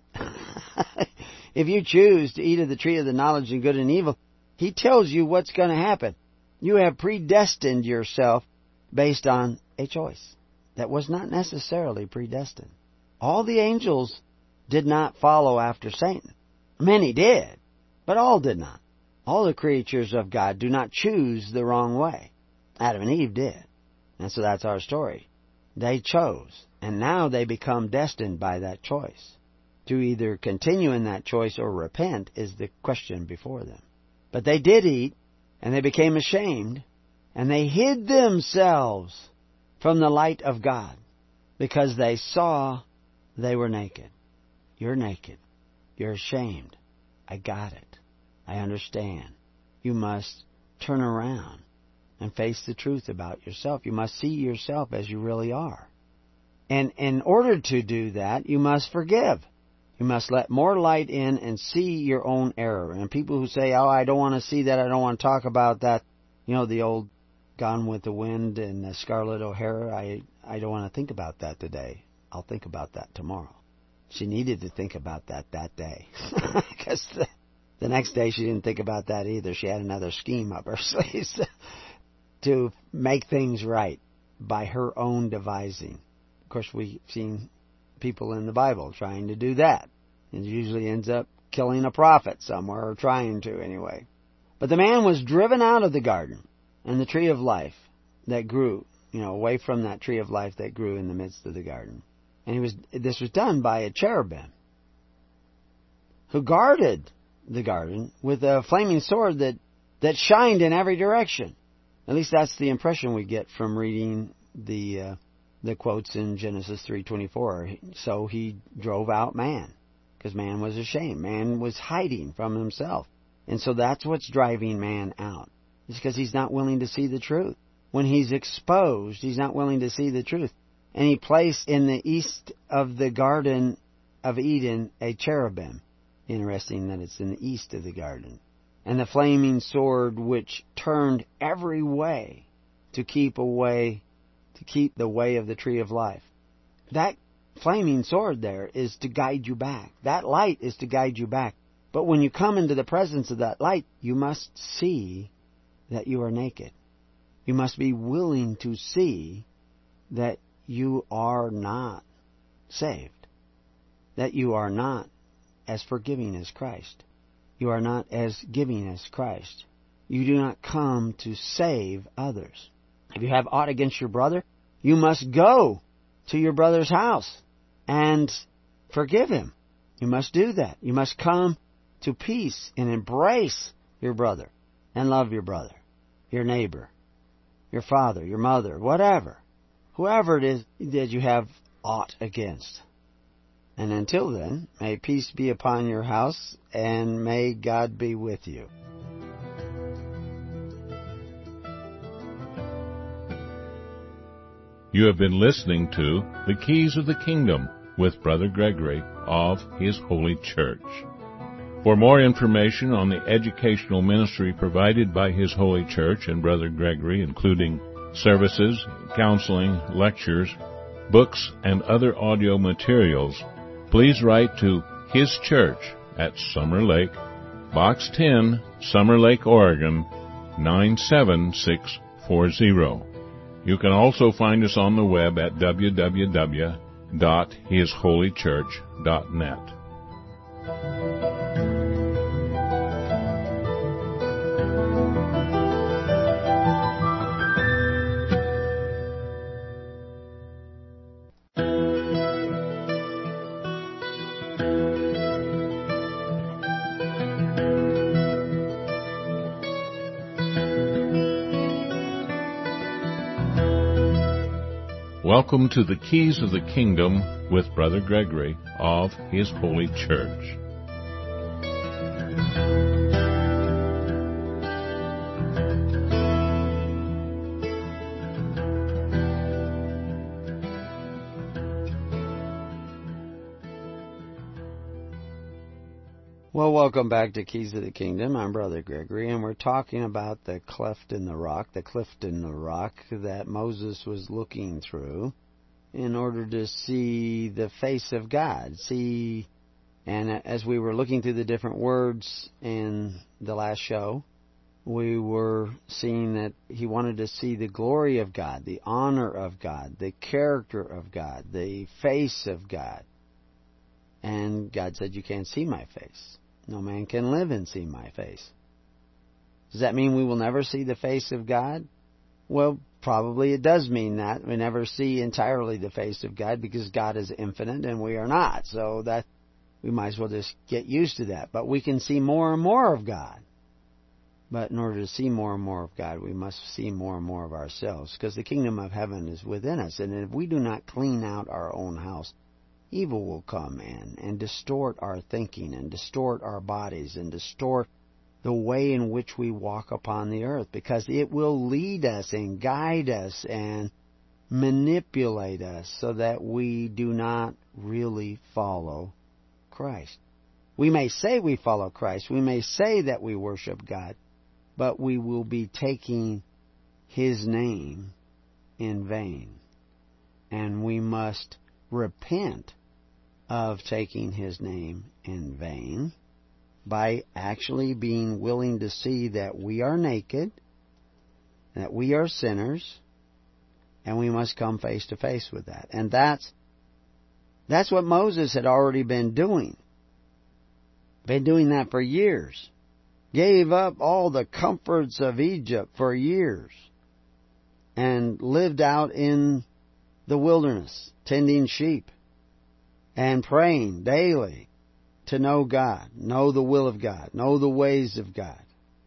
If you choose to eat of the tree of the knowledge of good and evil, He tells you what's going to happen. You have predestined yourself based on a choice that was not necessarily predestined. All the angels did not follow after Satan. Many did, but all did not. All the creatures of God do not choose the wrong way. Adam and Eve did. And so that's our story. They chose, and now they become destined by that choice. To either continue in that choice or repent is the question before them. But they did eat, and they became ashamed, and they hid themselves from the light of God because they saw they were naked. You're naked. You're ashamed. I got it. I understand. You must turn around and face the truth about yourself. You must see yourself as you really are. And in order to do that, you must forgive. You must let more light in and see your own error. And people who say, oh, I don't want to see that, I don't want to talk about that, the old Gone with the Wind and Scarlett O'Hara, I don't want to think about that today. I'll think about that tomorrow. She needed to think about that day. Because the next day she didn't think about that either. She had another scheme up her sleeves to make things right by her own devising. Of course, we've seen people in the Bible trying to do that. It usually ends up killing a prophet somewhere, or trying to anyway. But the man was driven out of the garden, and the tree of life that grew, away from that tree of life that grew in the midst of the garden. And this was done by a cherubim who guarded the garden with a flaming sword that shined in every direction. At least that's the impression we get from reading the quotes in Genesis 3:24. So he drove out man, because man was ashamed. Man was hiding from himself. And so that's what's driving man out. It's because he's not willing to see the truth. When he's exposed, he's not willing to see the truth. And he placed in the east of the Garden of Eden a cherubim. Interesting that it's in the east of the garden. And the flaming sword which turned every way to keep the way of the tree of life. That flaming sword there is to guide you back. That light is to guide you back. But when you come into the presence of that light, you must see that you are naked. You must be willing to see that you are not saved. That you are not as forgiving as Christ. You are not as giving as Christ. You do not come to save others. If you have aught against your brother, you must go to your brother's house and forgive him. You must do that. You must come to peace and embrace your brother, and love your brother, your neighbor, your father, your mother, whatever, whoever it is that you have aught against. And until then, may peace be upon your house, and may God be with you. You have been listening to The Keys of the Kingdom with Brother Gregory of His Holy Church. For more information on the educational ministry provided by His Holy Church and Brother Gregory, including services, counseling, lectures, books, and other audio materials, please write to His Church at Summer Lake, Box 10, Summer Lake, Oregon, 97640. You can also find us on the web at www.hisholychurch.net. Welcome to the Keys of the Kingdom with Brother Gregory of His Holy Church. Well, welcome back to Keys of the Kingdom. I'm Brother Gregory, and we're talking about the cleft in the rock that Moses was looking through in order to see the face of God. And as we were looking through the different words in the last show, we were seeing that he wanted to see the glory of God, the honor of God, the character of God, the face of God. And God said, "You can't see my face. No man can live and see my face." Does that mean we will never see the face of God? Well, probably it does mean that. We never see entirely the face of God because God is infinite and we are not. So that we might as well just get used to that. But we can see more and more of God. But in order to see more and more of God, we must see more and more of ourselves, because the kingdom of heaven is within us. And if we do not clean out our own house, evil will come in and distort our thinking and distort our bodies and distort the way in which we walk upon the earth, because it will lead us and guide us and manipulate us so that we do not really follow Christ. We may say we follow Christ, we may say that we worship God, but we will be taking His name in vain. And we must repent of taking His name in vain by actually being willing to see that we are naked, that we are sinners, and we must come face to face with that. And that's what Moses had already been doing. Been doing that for years. Gave up all the comforts of Egypt for years and lived out in the wilderness, tending sheep and praying daily to know God, know the will of God, know the ways of God.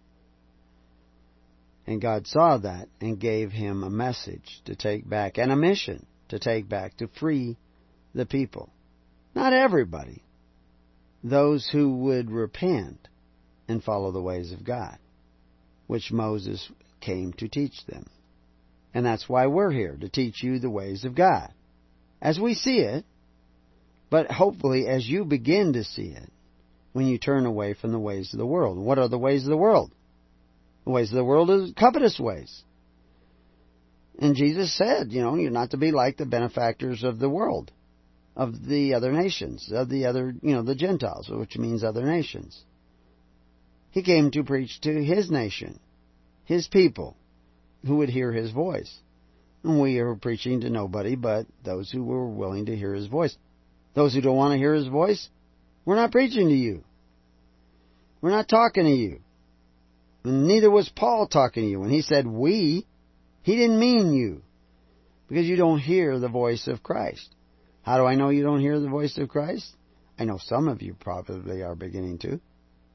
And God saw that and gave him a message to take back and a mission to take back, to free the people. Not everybody. Those who would repent and follow the ways of God, which Moses came to teach them. And that's why we're here, to teach you the ways of God, as we see it, but hopefully as you begin to see it when you turn away from the ways of the world. What are the ways of the world? The ways of the world is covetous ways. And Jesus said, you're not to be like the benefactors of the world, of the other nations, of the other, the Gentiles, which means other nations. He came to preach to His nation, His people, who would hear His voice. And we are preaching to nobody but those who were willing to hear His voice. Those who don't want to hear His voice, we're not preaching to you. We're not talking to you. And neither was Paul talking to you. When he said we, he didn't mean you, because you don't hear the voice of Christ. How do I know you don't hear the voice of Christ? I know some of you probably are beginning to.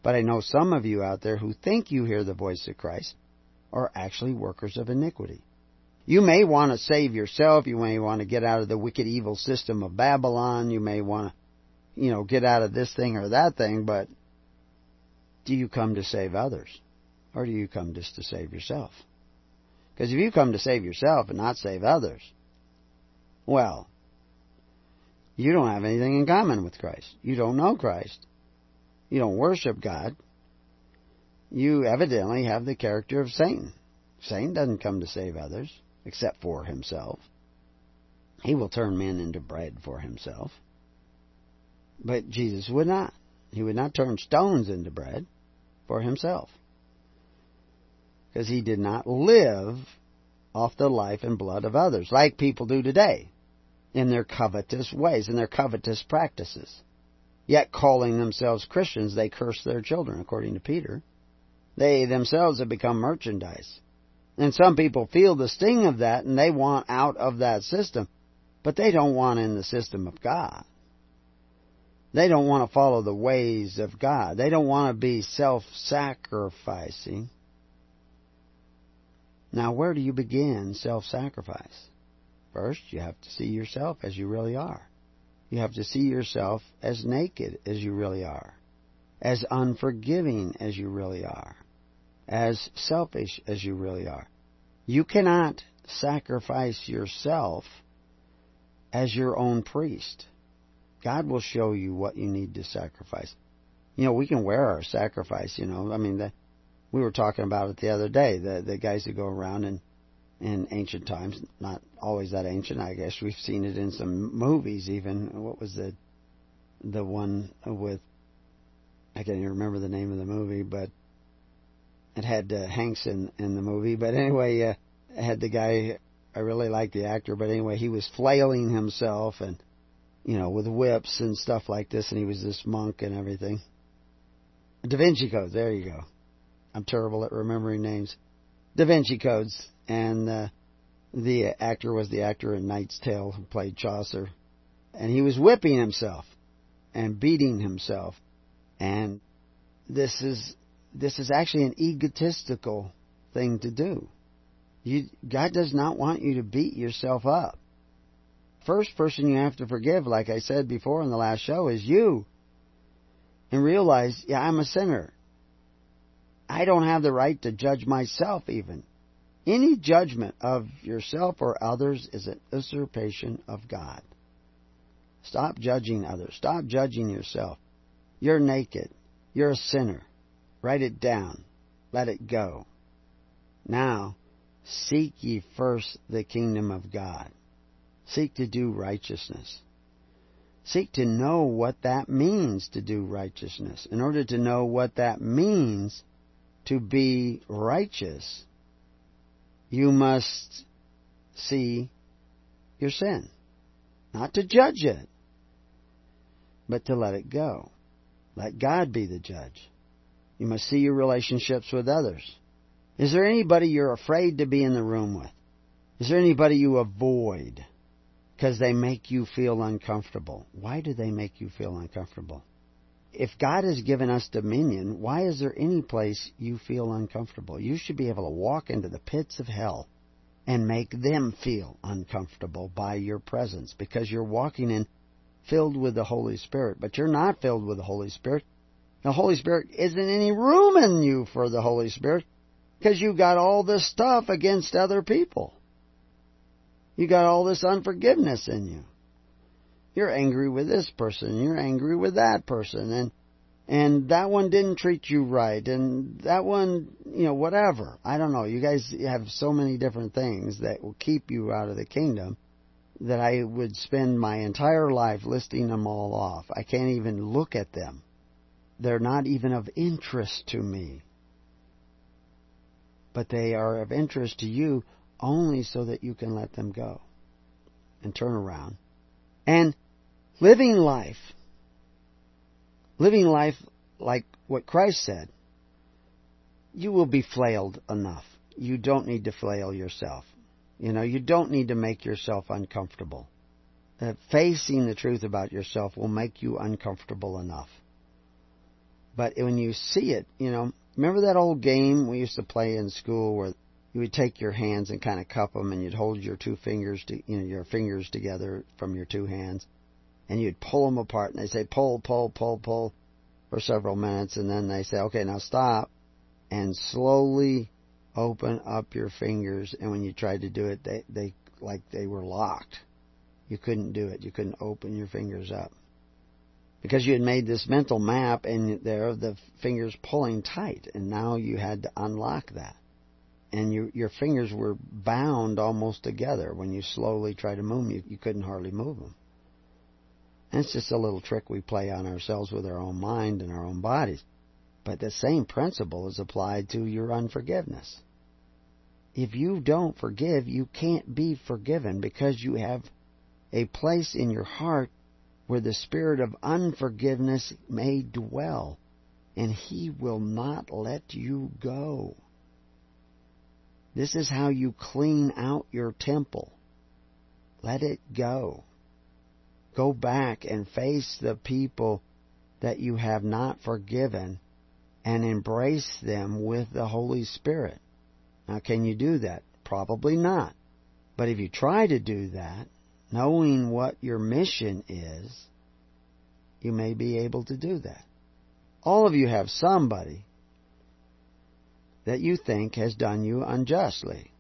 But I know some of you out there who think you hear the voice of Christ are actually workers of iniquity. You may want to save yourself. You may want to get out of the wicked, evil system of Babylon. You may want to, get out of this thing or that thing. But do you come to save others? Or do you come just to save yourself? Because if you come to save yourself and not save others, well, you don't have anything in common with Christ. You don't know Christ. You don't worship God. You evidently have the character of Satan. Satan doesn't come to save others, except for himself. He will turn men into bread for himself. But Jesus would not. He would not turn stones into bread for himself. Because he did not live off the life and blood of others, like people do today, in their covetous ways, in their covetous practices. Yet calling themselves Christians, they curse their children, according to Peter. They themselves have become merchandise. And some people feel the sting of that, and they want out of that system. But they don't want in the system of God. They don't want to follow the ways of God. They don't want to be self-sacrificing. Now, where do you begin self-sacrifice? First, you have to see yourself as you really are. You have to see yourself as naked as you really are, as unforgiving as you really are, as selfish as you really are. You cannot sacrifice yourself as your own priest. God will show you what you need to sacrifice. We can wear our sacrifice, we were talking about it the other day, the guys that go around in ancient times, not always that ancient, I guess we've seen it in some movies even. What was the one with, I can't even remember the name of the movie, but it had Hanks in the movie. But anyway, it had the guy, I really liked the actor, but anyway, he was flailing himself and, with whips and stuff like this, and he was this monk and everything. Da Vinci Code, there you go. I'm terrible at remembering names. Da Vinci Codes. And the actor was the actor in Knight's Tale who played Chaucer. And he was whipping himself and beating himself. And this is actually an egotistical thing to do. God does not want you to beat yourself up. First person you have to forgive, like I said before in the last show, is you. And realize, I'm a sinner. I don't have the right to judge myself even. Any judgment of yourself or others is an usurpation of God. Stop judging others. Stop judging yourself. You're naked. You're a sinner. Write it down. Let it go. Now, seek ye first the kingdom of God. Seek to do righteousness. Seek to know what that means to do righteousness. In order to know what that means to be righteous, you must see your sin. Not to judge it, but to let it go. Let God be the judge. You must see your relationships with others. Is there anybody you're afraid to be in the room with? Is there anybody you avoid because they make you feel uncomfortable? Why do they make you feel uncomfortable? If God has given us dominion, why is there any place you feel uncomfortable? You should be able to walk into the pits of hell and make them feel uncomfortable by your presence, because you're walking in filled with the Holy Spirit. But you're not filled with the Holy Spirit. The Holy Spirit isn't any room in you for the Holy Spirit, because you got all this stuff against other people. You got all this unforgiveness in you. You're angry with this person. You're angry with that person. And that one didn't treat you right. And that one, whatever. I don't know. You guys have so many different things that will keep you out of the kingdom that I would spend my entire life listing them all off. I can't even look at them. They're not even of interest to me. But they are of interest to you only so that you can let them go and turn around. And living life like what Christ said, you will be flailed enough. You don't need to flail yourself. You don't need to make yourself uncomfortable. Facing the truth about yourself will make you uncomfortable enough. But when you see it, remember that old game we used to play in school where you would take your hands and kind of cup them, and you'd hold your two fingers, your fingers together from your two hands, and you'd pull them apart, and they say pull, pull, pull, pull for several minutes, and then they say, okay, now stop, and slowly open up your fingers. And when you tried to do it, they were locked. You couldn't do it. You couldn't open your fingers up because you had made this mental map, and there are the fingers pulling tight, and now you had to unlock that. And your fingers were bound almost together. When you slowly try to move them, you couldn't hardly move them. And it's just a little trick we play on ourselves with our own mind and our own bodies. But the same principle is applied to your unforgiveness. If you don't forgive, you can't be forgiven because you have a place in your heart where the spirit of unforgiveness may dwell, and He will not let you go. This is how you clean out your temple. Let it go. Go back and face the people that you have not forgiven and embrace them with the Holy Spirit. Now, can you do that? Probably not. But if you try to do that, knowing what your mission is, you may be able to do that. All of you have somebody that you think has done you unjustly.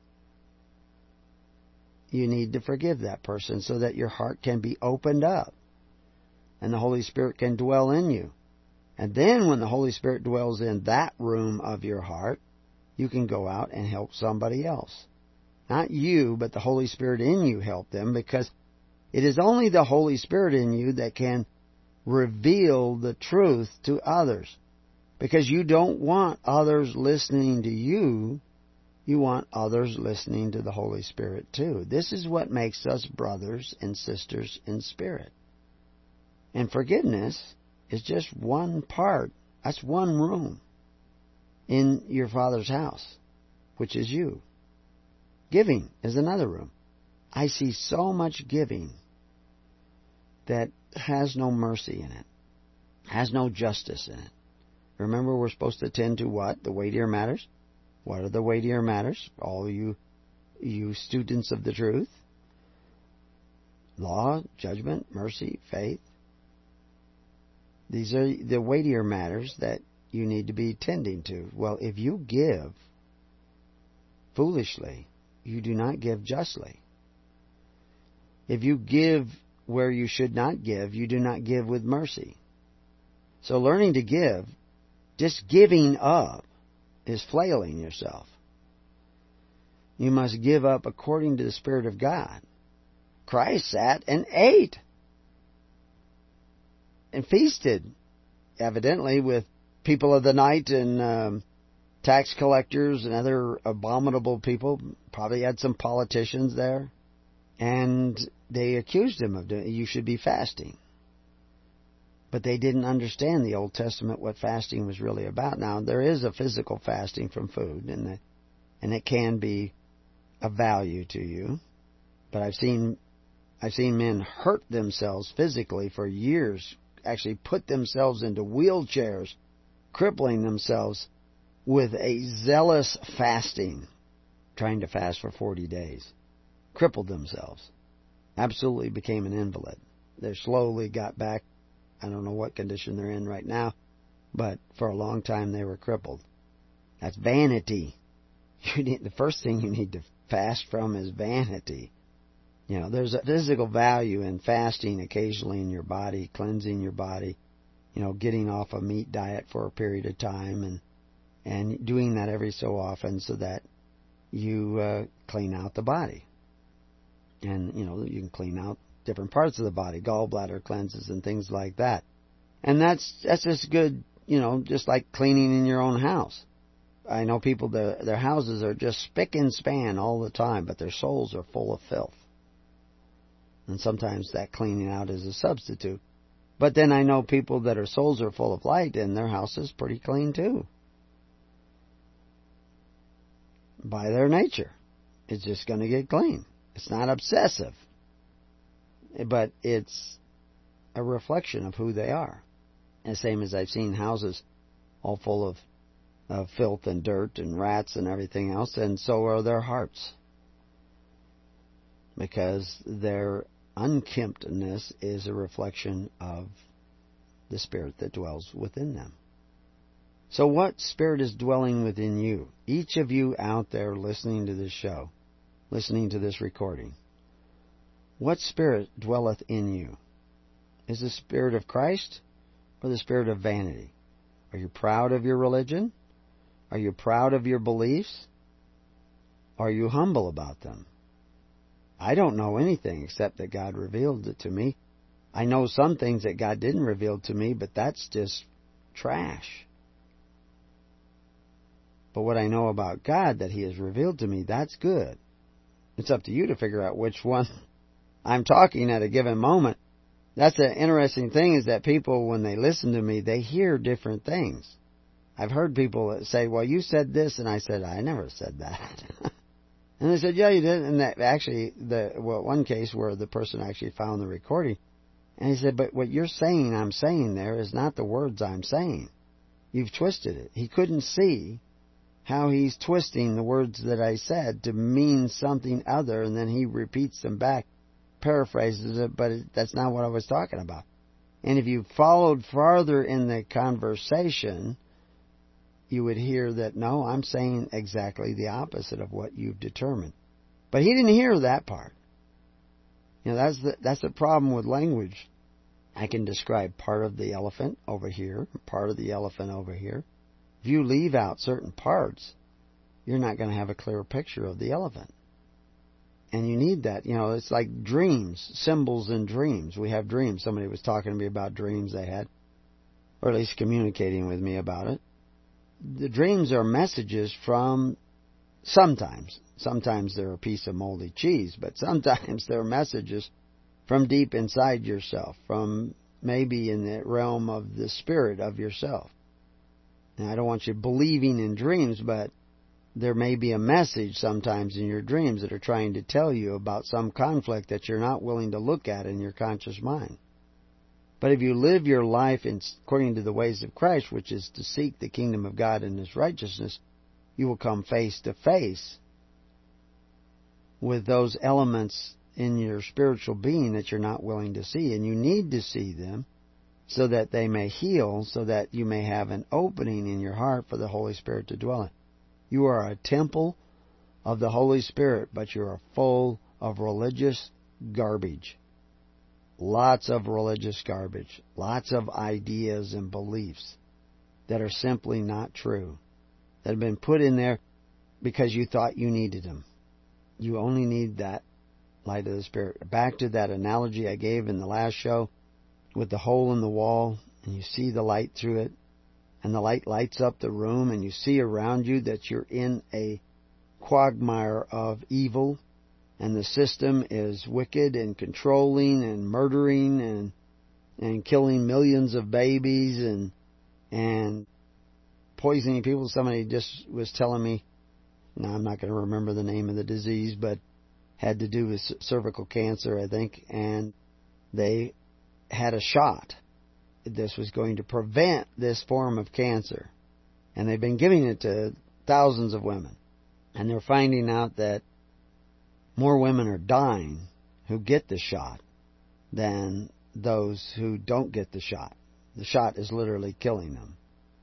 You need to forgive that person so that your heart can be opened up and the Holy Spirit can dwell in you. And then when the Holy Spirit dwells in that room of your heart, you can go out and help somebody else. Not you, but the Holy Spirit in you help them, because it is only the Holy Spirit in you that can reveal the truth to others. Because you don't want others listening to you. You want others listening to the Holy Spirit too. This is what makes us brothers and sisters in spirit. And forgiveness is just one part. That's one room in your Father's house, which is you. Giving is another room. I see so much giving that has no mercy in it, has no justice in it. Remember, we're supposed to tend to what? The weightier matters. What are the weightier matters? All you students of the truth. Law, judgment, mercy, faith. These are the weightier matters that you need to be tending to. Well, if you give foolishly, you do not give justly. If you give where you should not give, you do not give with mercy. So learning to give, just giving up, is flailing yourself. You must give up according to the Spirit of God. Christ sat and ate and feasted, evidently, with people of the night and tax collectors and other abominable people. Probably had some politicians there. And they accused him of doing, you should be fasting. But they didn't understand the Old Testament, what fasting was really about. Now, there is a physical fasting from food, and it can be of value to you. But I've seen men hurt themselves physically for years, actually put themselves into wheelchairs, crippling themselves with a zealous fasting, trying to fast for 40 days. Crippled themselves. Absolutely became an invalid. They slowly got back. I don't know what condition they're in right now, but for a long time they were crippled. That's vanity. The first thing you need to fast from is vanity. There's a physical value in fasting occasionally in your body, cleansing your body, getting off a meat diet for a period of time and doing that every so often so that you clean out the body. And, you can clean out different parts of the body, gallbladder cleanses and things like that. And that's just good, just like cleaning in your own house. I know people, their houses are just spick and span all the time, but their souls are full of filth. And sometimes that cleaning out is a substitute. But then I know people that their souls are full of light and their house is pretty clean too. By their nature. It's just going to get clean. It's not obsessive. But it's a reflection of who they are. The same as I've seen houses all full of filth and dirt and rats and everything else, and so are their hearts. Because their unkemptness is a reflection of the Spirit that dwells within them. So what Spirit is dwelling within you? Each of you out there listening to this show, listening to this recording, what Spirit dwelleth in you? Is the Spirit of Christ or the spirit of vanity? Are you proud of your religion? Are you proud of your beliefs? Are you humble about them? I don't know anything except that God revealed it to me. I know some things that God didn't reveal to me, but that's just trash. But what I know about God that He has revealed to me, that's good. It's up to you to figure out which one I'm talking at a given moment. That's the interesting thing, is that people, when they listen to me, they hear different things. I've heard people say, well, you said this, and I said, I never said that. And they said, yeah, you did. And that actually, one case where the person actually found the recording, and he said, but what you're saying, I'm saying there, is not the words I'm saying. You've twisted it. He couldn't see how he's twisting the words that I said to mean something other, and then he repeats them back, paraphrases it, but that's not what I was talking about. And if you followed farther in the conversation, you would hear that, no, I'm saying exactly the opposite of what you've determined. But he didn't hear that part. You know, that's the problem with language. I can describe part of the elephant over here, part of the elephant over here. If you leave out certain parts, you're not going to have a clear picture of the elephant. And you need that. You know, it's like dreams, symbols in dreams. We have dreams. Somebody was talking to me about dreams they had, or at least communicating with me about it. The dreams are messages from sometimes they're a piece of moldy cheese, but sometimes they're messages from deep inside yourself, from maybe in the realm of the spirit of yourself. And I don't want you believing in dreams, but there may be a message sometimes in your dreams that are trying to tell you about some conflict that you're not willing to look at in your conscious mind. But if you live your life according to the ways of Christ, which is to seek the kingdom of God and His righteousness, you will come face to face with those elements in your spiritual being that you're not willing to see. And you need to see them so that they may heal, so that you may have an opening in your heart for the Holy Spirit to dwell in. You are a temple of the Holy Spirit, but you are full of religious garbage. Lots of religious garbage. Lots of ideas and beliefs that are simply not true. That have been put in there because you thought you needed them. You only need that light of the Spirit. Back to that analogy I gave in the last show with the hole in the wall, and you see the light through it, and the light lights up the room, and you see around you that you're in a quagmire of evil, and the system is wicked and controlling and murdering and killing millions of babies and poisoning people. Somebody just was telling me, now I'm not going to remember the name of the disease, but had to do with cervical cancer, I think, and they had a shot. This was going to prevent this form of cancer. And they've been giving it to thousands of women. And they're finding out that more women are dying who get the shot than those who don't get the shot. The shot is literally killing them.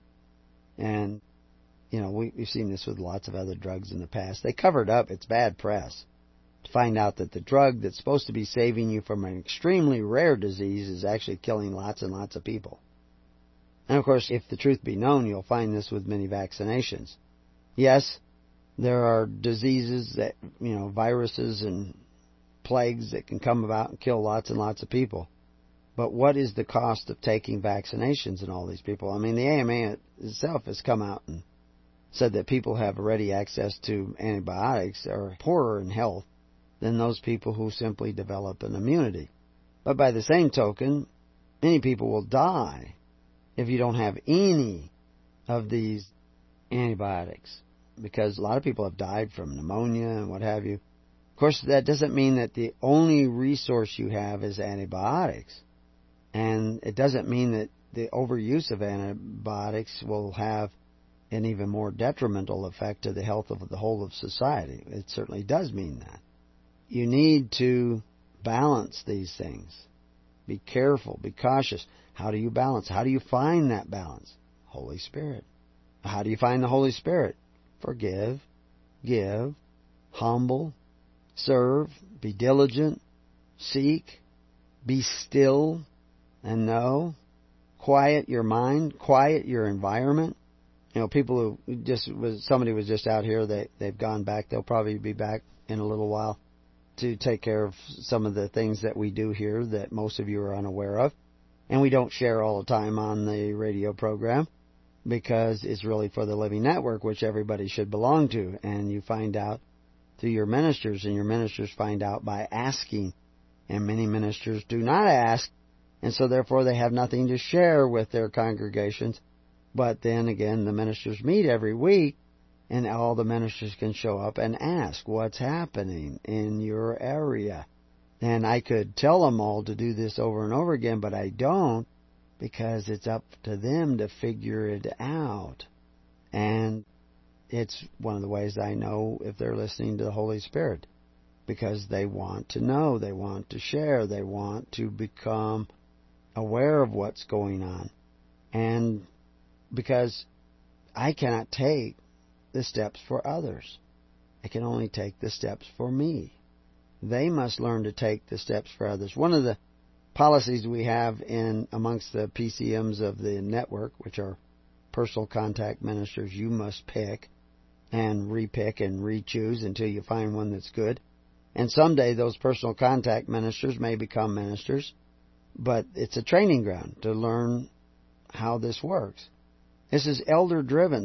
And, you know, we've seen this with lots of other drugs in the past. They covered up. It's bad press to find out that the drug that's supposed to be saving you from an extremely rare disease is actually killing lots and lots of people. And of course, if the truth be known, you'll find this with many vaccinations. Yes, there are diseases that, you know, viruses and plagues that can come about and kill lots and lots of people. But what is the cost of taking vaccinations in all these people? I mean, the AMA itself has come out and said that people have ready access to antibiotics are poorer in health than those people who simply develop an immunity. But by the same token, many people will die if you don't have any of these antibiotics, because a lot of people have died from pneumonia and what have you. Of course, that doesn't mean that the only resource you have is antibiotics. And it doesn't mean that the overuse of antibiotics will have an even more detrimental effect to the health of the whole of society. It certainly does mean that. You need to balance these things. Be careful, be cautious. How do you balance? How do you find that balance? Holy Spirit. How do you find the Holy Spirit? Forgive, give, humble, serve, be diligent, seek, be still, and know. Quiet your mind, quiet your environment. You know, people somebody was just out here, they've gone back, they'll probably be back in a little while to take care of some of the things that we do here that most of you are unaware of. And we don't share all the time on the radio program because it's really for the Living Network, which everybody should belong to. And you find out through your ministers, and your ministers find out by asking. And many ministers do not ask, and so therefore they have nothing to share with their congregations. But then again, the ministers meet every week, and all the ministers can show up and ask what's happening in your area. And I could tell them all to do this over and over again, but I don't, because it's up to them to figure it out. And it's one of the ways I know if they're listening to the Holy Spirit, because they want to know, they want to share, they want to become aware of what's going on. And because I cannot take the steps for others. I can only take the steps for me. They must learn to take the steps for others. One of the policies we have in amongst the PCMs of the network, which are personal contact ministers, you must pick and repick and re-choose until you find one that's good. And someday those personal contact ministers may become ministers, but it's a training ground to learn how this works. This is elder driven.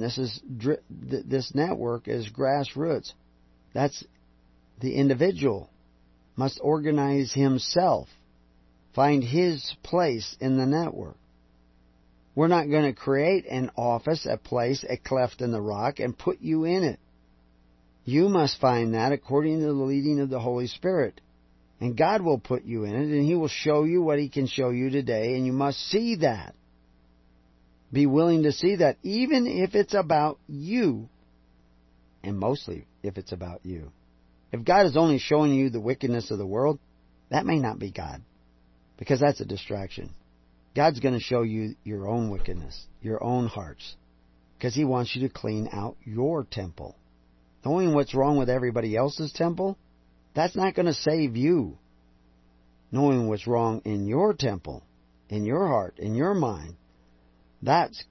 This network is grassroots. That's the individual must organize himself, find his place in the network. We're not going to create an office, a place, a cleft in the rock, and put you in it. You must find that according to the leading of the Holy Spirit. And God will put you in it, and He will show you what He can show you today, and you must see that. Be willing to see that, even if it's about you, and mostly if it's about you. If God is only showing you the wickedness of the world, that may not be God, because that's a distraction. God's going to show you your own wickedness, your own hearts, because He wants you to clean out your temple. Knowing what's wrong with everybody else's temple, that's not going to save you. Knowing what's wrong in your temple, in your heart, in your mind, that's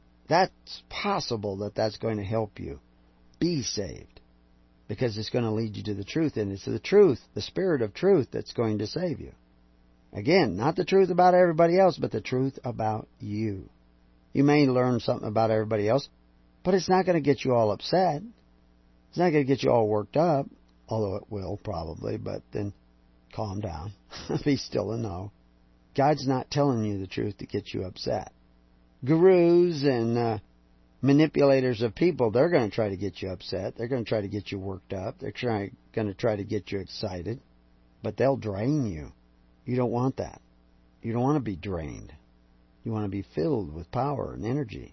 possible that's going to help you be saved, because it's going to lead you to the truth, and it's the truth, the Spirit of truth, that's going to save you. Again, not the truth about everybody else, but the truth about you. You may learn something about everybody else, but it's not going to get you all upset. It's not going to get you all worked up, although it will probably, but then calm down. Be still and know. God's not telling you the truth to get you upset. Gurus and manipulators of people, they're going to try to get you upset. They're going to try to get you worked up. They're going to try to get you excited. But they'll drain you. You don't want that. You don't want to be drained. You want to be filled with power and energy.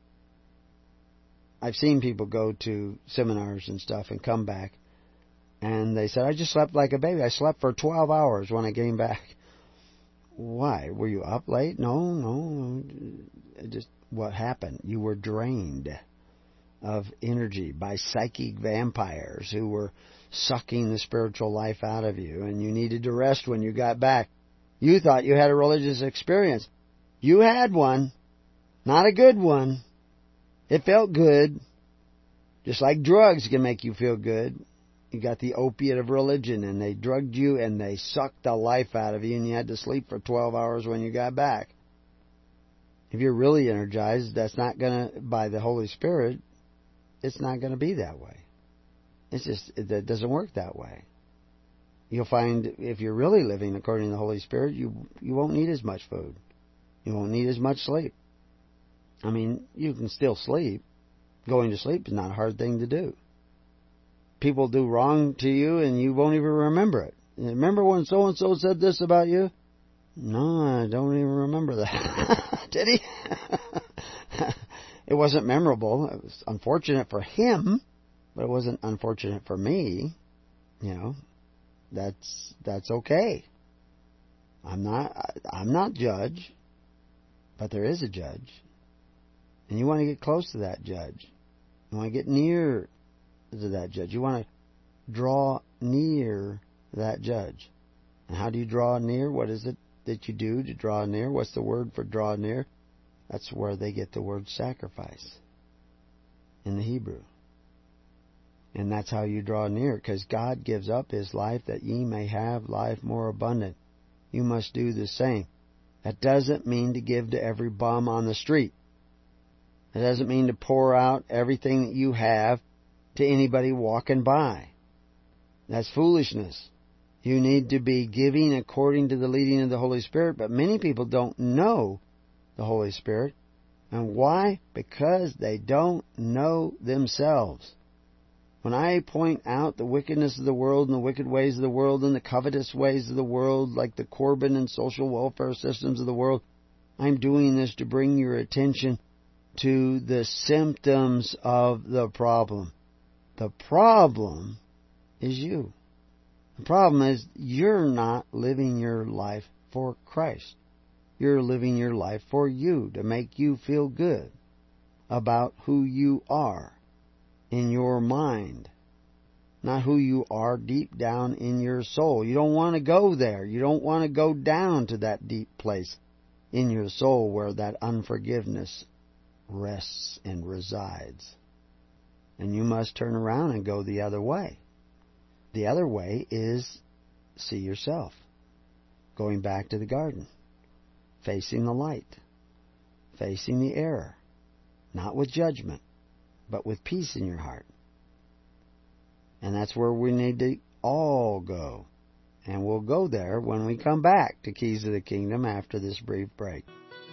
I've seen people go to seminars and stuff and come back, and they said, I just slept like a baby. I slept for 12 hours when I came back. Why? Were you up late? No. Just what happened? You were drained of energy by psychic vampires who were sucking the spiritual life out of you, and you needed to rest when you got back. You thought you had a religious experience. You had one. Not a good one. It felt good. Just like drugs can make you feel good. You got the opiate of religion, and they drugged you and they sucked the life out of you, and you had to sleep for 12 hours when you got back. If you're really energized, that's not going to, by the Holy Spirit, it's not going to be that way. It doesn't work that way. You'll find if you're really living according to the Holy Spirit, you won't need as much food. You won't need as much sleep. I mean, you can still sleep. Going to sleep is not a hard thing to do. People do wrong to you and you won't even remember it. Remember when so-and-so said this about you? No, I don't even remember that. Did he? It wasn't memorable. It was unfortunate for him, but it wasn't unfortunate for me. You know, that's okay. I'm not judge, but there is a judge. And you want to get close to that judge. You want to get near to that judge. You want to draw near that judge. And how do you draw near? What is it that you do to draw near? What's the word for draw near? That's where they get the word sacrifice in the Hebrew. And that's how you draw near, because God gives up His life that ye may have life more abundant. You must do the same. That doesn't mean to give to every bum on the street. It doesn't mean to pour out everything that you have to anybody walking by. That's foolishness. You need to be giving according to the leading of the Holy Spirit, but many people don't know the Holy Spirit. And why? Because they don't know themselves. When I point out the wickedness of the world and the wicked ways of the world and the covetous ways of the world, like the Corbin and social welfare systems of the world, I'm doing this to bring your attention to the symptoms of the problem. The problem is you. The problem is you're not living your life for Christ. You're living your life for you, to make you feel good about who you are in your mind, not who you are deep down in your soul. You don't want to go there. You don't want to go down to that deep place in your soul where that unforgiveness rests and resides. And you must turn around and go the other way. The other way is see yourself. Going back to the garden. Facing the light. Facing the error. Not with judgment, but with peace in your heart. And that's where we need to all go. And we'll go there when we come back to Keys of the Kingdom after this brief break.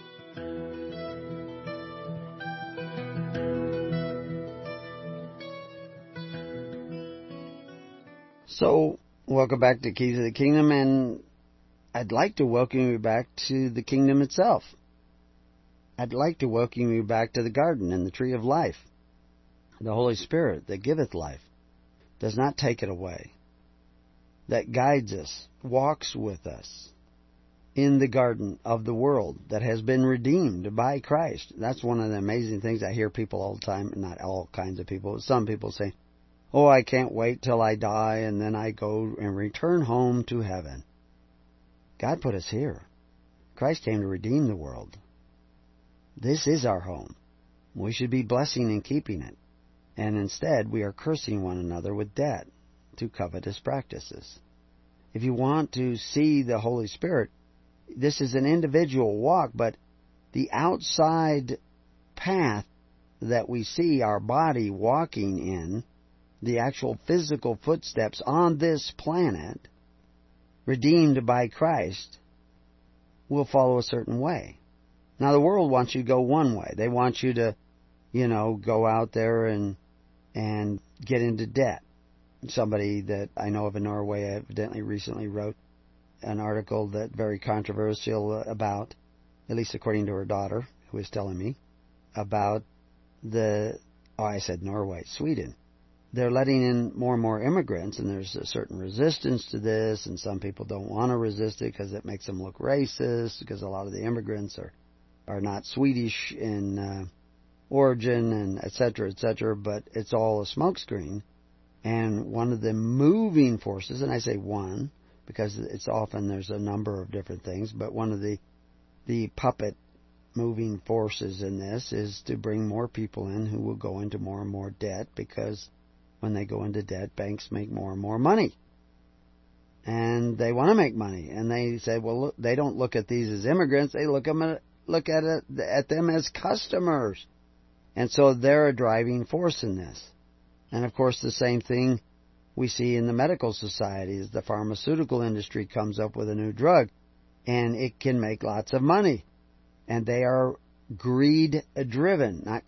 So, welcome back to Keys of the Kingdom, and I'd like to welcome you back to the kingdom itself. I'd like to welcome you back to the garden and the tree of life. The Holy Spirit that giveth life does not take it away, that guides us, walks with us in the garden of the world that has been redeemed by Christ. That's one of the amazing things I hear people all the time, not all kinds of people, but some people say, oh, I can't wait till I die and then I go and return home to heaven. God put us here. Christ came to redeem the world. This is our home. We should be blessing and keeping it. And instead, we are cursing one another with debt through covetous practices. If you want to see the Holy Spirit, this is an individual walk, but the outside path that we see our body walking in, the actual physical footsteps on this planet, redeemed by Christ, will follow a certain way. Now, the world wants you to go one way. They want you to, go out there and get into debt. Somebody that I know of in Norway evidently recently wrote an article that very controversial about, at least according to her daughter, who was telling me, about Sweden. They're letting in more and more immigrants, and there's a certain resistance to this, and some people don't want to resist it because it makes them look racist, because a lot of the immigrants are not Swedish in origin, and et cetera, but it's all a smokescreen. And one of the moving forces, and I say one, because it's often there's a number of different things, but one of the puppet moving forces in this is to bring more people in who will go into more and more debt, because when they go into debt, banks make more and more money. And they want to make money. And they say, well, look, they don't look at these as immigrants. They look at them as customers. And so they're a driving force in this. And, of course, the same thing we see in the medical society is the pharmaceutical industry comes up with a new drug, and it can make lots of money. And they are greed-driven, not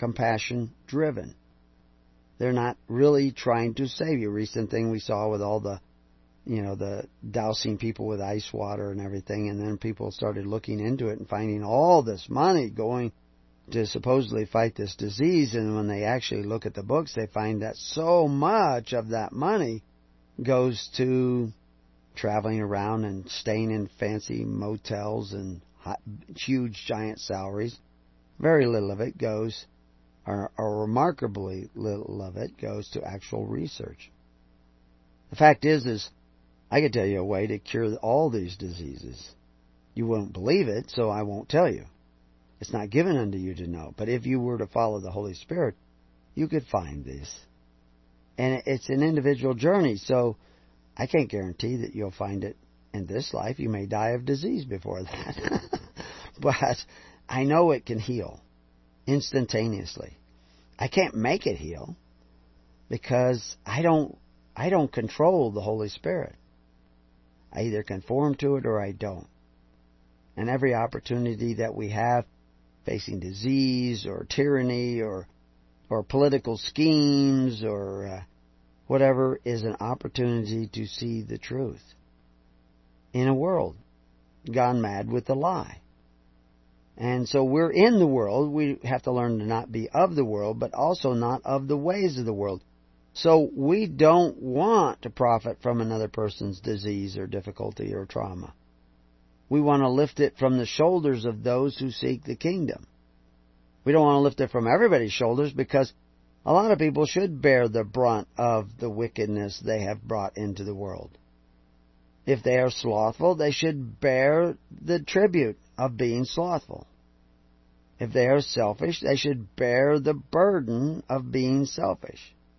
compassion-driven. They're not really trying to save you. Recent thing we saw with all the the dousing people with ice water and everything, and then people started looking into it and finding all this money going to supposedly fight this disease, and when they actually look at the books, they find that so much of that money goes to traveling around and staying in fancy motels and huge giant salaries. Very little of it goes, or remarkably little of it goes to actual research. The fact is I could tell you a way to cure all these diseases. You won't believe it, so I won't tell you. It's not given unto you to know. But if you were to follow the Holy Spirit, you could find this. And it's an individual journey, so I can't guarantee that you'll find it in this life. You may die of disease before that. But I know it can heal instantaneously. I can't make it heal because I don't control the Holy Spirit. I either conform to it or I don't. And every opportunity that we have facing disease or tyranny or political schemes or whatever is an opportunity to see the truth in a world gone mad with the lie. And so we're in the world. We have to learn to not be of the world, but also not of the ways of the world. So we don't want to profit from another person's disease or difficulty or trauma. We want to lift it from the shoulders of those who seek the kingdom. We don't want to lift it from everybody's shoulders because a lot of people should bear the brunt of the wickedness they have brought into the world. If they are slothful, they should bear the tribute of being slothful. If they are selfish, they should bear the burden of being selfish.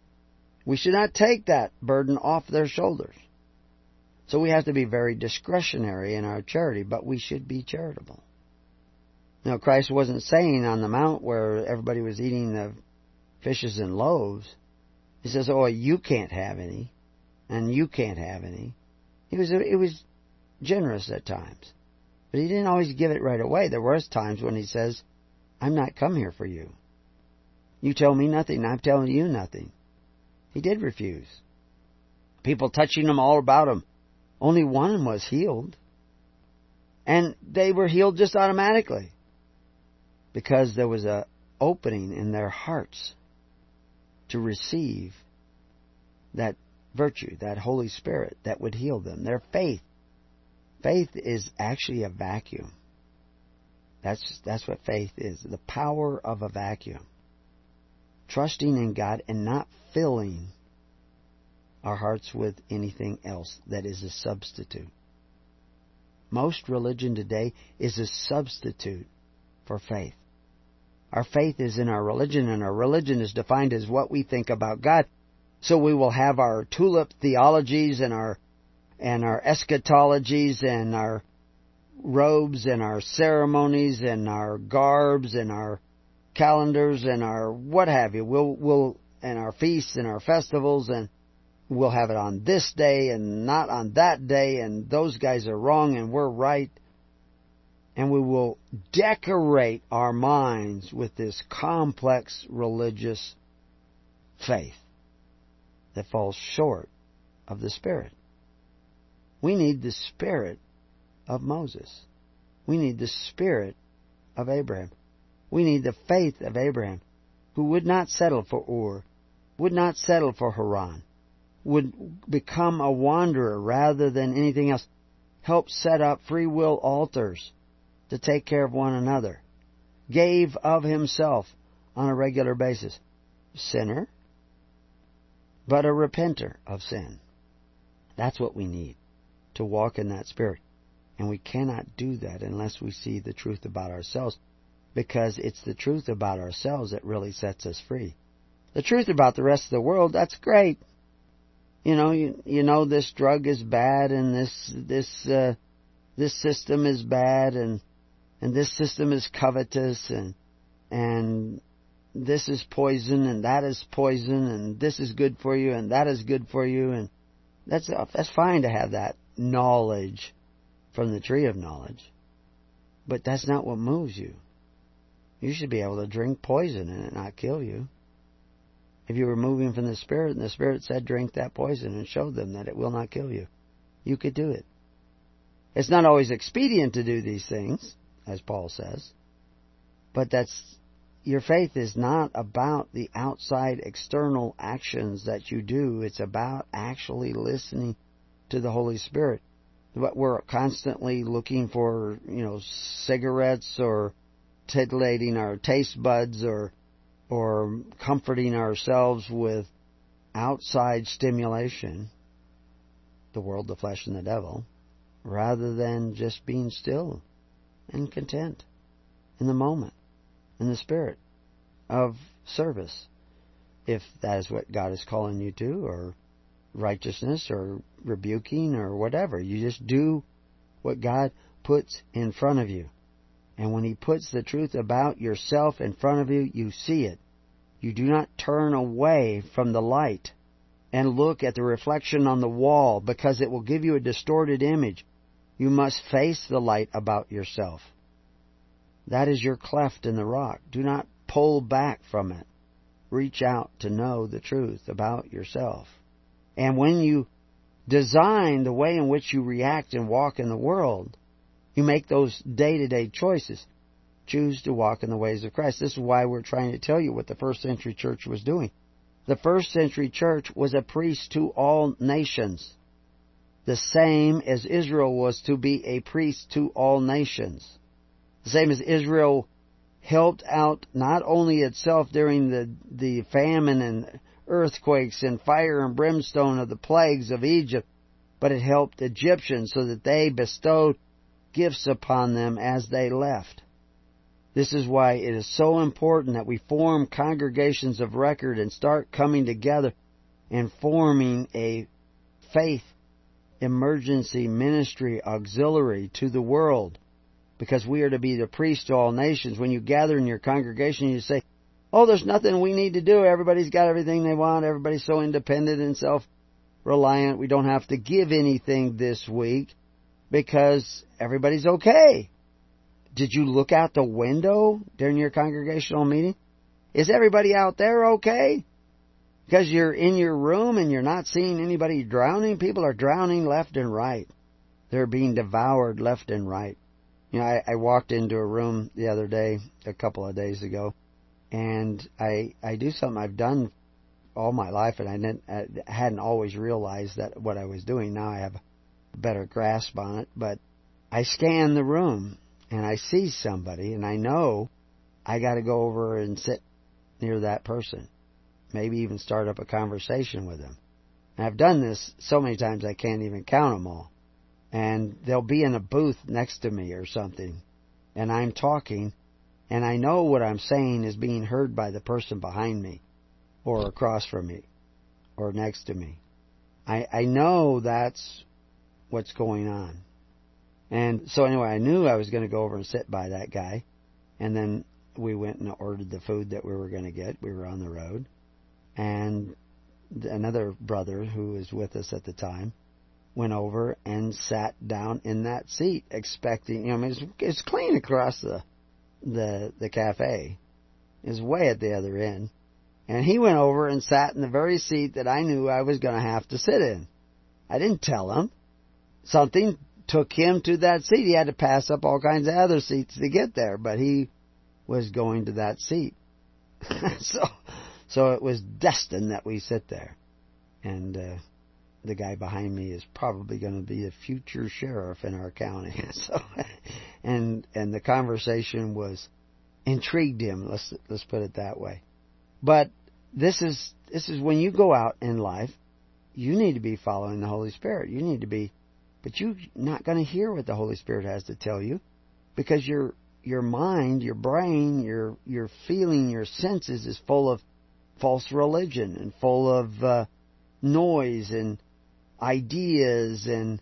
We should not take that burden off their shoulders. So we have to be very discretionary in our charity, but we should be charitable. Now, Christ wasn't saying on the mount where everybody was eating the fishes and loaves, He says, oh, you can't have any, and you can't have any. It was generous at times. But He didn't always give it right away. There was times when He says, I'm not come here for you. You tell me nothing, I'm telling you nothing. He did refuse. People touching Him all about Him. Only one was healed. And they were healed just automatically. Because there was an opening in their hearts to receive that virtue, that Holy Spirit that would heal them. Their faith. Faith is actually a vacuum. That's what faith is. The power of a vacuum. Trusting in God and not filling our hearts with anything else that is a substitute. Most religion today is a substitute for faith. Our faith is in our religion, and our religion is defined as what we think about God. So we will have our tulip theologies and our eschatologies and our robes and our ceremonies and our garbs and our calendars and our what have you. We'll and our feasts and our festivals, and we'll have it on this day and not on that day, and those guys are wrong and we're right. And we will decorate our minds with this complex religious faith that falls short of the Spirit. We need the Spirit of Moses. We need the Spirit of Abraham. We need the faith of Abraham, who would not settle for Ur, would not settle for Haran, would become a wanderer rather than anything else, help set up free will altars to take care of one another, gave of himself on a regular basis. Sinner, but a repenter of sin. That's what we need, to walk in that Spirit. And we cannot do that unless we see the truth about ourselves, because it's the truth about ourselves that really sets us free. The truth about the rest of the world, that's great. You know this drug is bad, and this system is bad, and this system is covetous, and this is poison, and that is poison, and this is good for you, and that is good for you, and that's fine to have that knowledge from the tree of knowledge. But that's not what moves you. You should be able to drink poison and it not kill you. If you were moving from the Spirit, and the Spirit said drink that poison, and showed them that it will not kill you. you could do it. It's not always expedient to do these things, as Paul says, but your faith is not about the outside external actions that you do. It's about actually listening to the Holy Spirit. But we're constantly looking for, cigarettes or titillating our taste buds or comforting ourselves with outside stimulation, the world, the flesh, and the devil, rather than just being still and content in the moment, in the spirit of service, if that is what God is calling you to, or righteousness, or rebuking, or whatever. You just do what God puts in front of you. And when He puts the truth about yourself in front of you, you see it. You do not turn away from the light and look at the reflection on the wall, because it will give you a distorted image. You must face the light about yourself. That is your cleft in the rock. Do not pull back from it. Reach out to know the truth about yourself. And when you design the way in which you react and walk in the world, you make those day-to-day choices. Choose to walk in the ways of Christ. This is why we're trying to tell you what the first century church was doing. The first century church was a priest to all nations, the same as Israel was to be a priest to all nations. The same as Israel helped out not only itself during the famine and earthquakes and fire and brimstone of the plagues of Egypt, but it helped Egyptians so that they bestowed gifts upon them as they left. This is why it is so important that we form congregations of record and start coming together and forming a faith emergency ministry auxiliary to the world, because we are to be the priest to all nations. When you gather in your congregation, you say, "Oh, there's nothing we need to do. Everybody's got everything they want. Everybody's so independent and self-reliant. We don't have to give anything this week because everybody's okay." Did you look out the window during your congregational meeting? Is everybody out there okay? Because you're in your room and you're not seeing anybody drowning. People are drowning left and right. They're being devoured left and right. I walked into a room the other day, a couple of days ago, and I do something I've done all my life, and I hadn't always realized that what I was doing. Now I have a better grasp on it, but I scan the room, and I see somebody, and I know I got to go over and sit near that person, maybe even start up a conversation with them. And I've done this so many times I can't even count them all. And they'll be in a booth next to me or something, and I'm talking, and I know what I'm saying is being heard by the person behind me, or across from me, or next to me. I know that's what's going on. And so anyway, I knew I was going to go over and sit by that guy, and then we went and ordered the food that we were going to get. We were on the road, and another brother who was with us at the time went over and sat down in that seat, expecting, it's clean across the cafe. It's way at the other end. And he went over and sat in the very seat that I knew I was going to have to sit in. I didn't tell him. Something took him to that seat. He had to pass up all kinds of other seats to get there, but he was going to that seat. So it was destined that we sit there. And the guy behind me is probably going to be a future sheriff in our county. And the conversation intrigued him. Let's put it that way. But this is when you go out in life, you need to be following the Holy Spirit. You need to be, but you're not going to hear what the Holy Spirit has to tell you, because your mind, your brain, your feeling, your senses is full of false religion and full of noise and ideas, and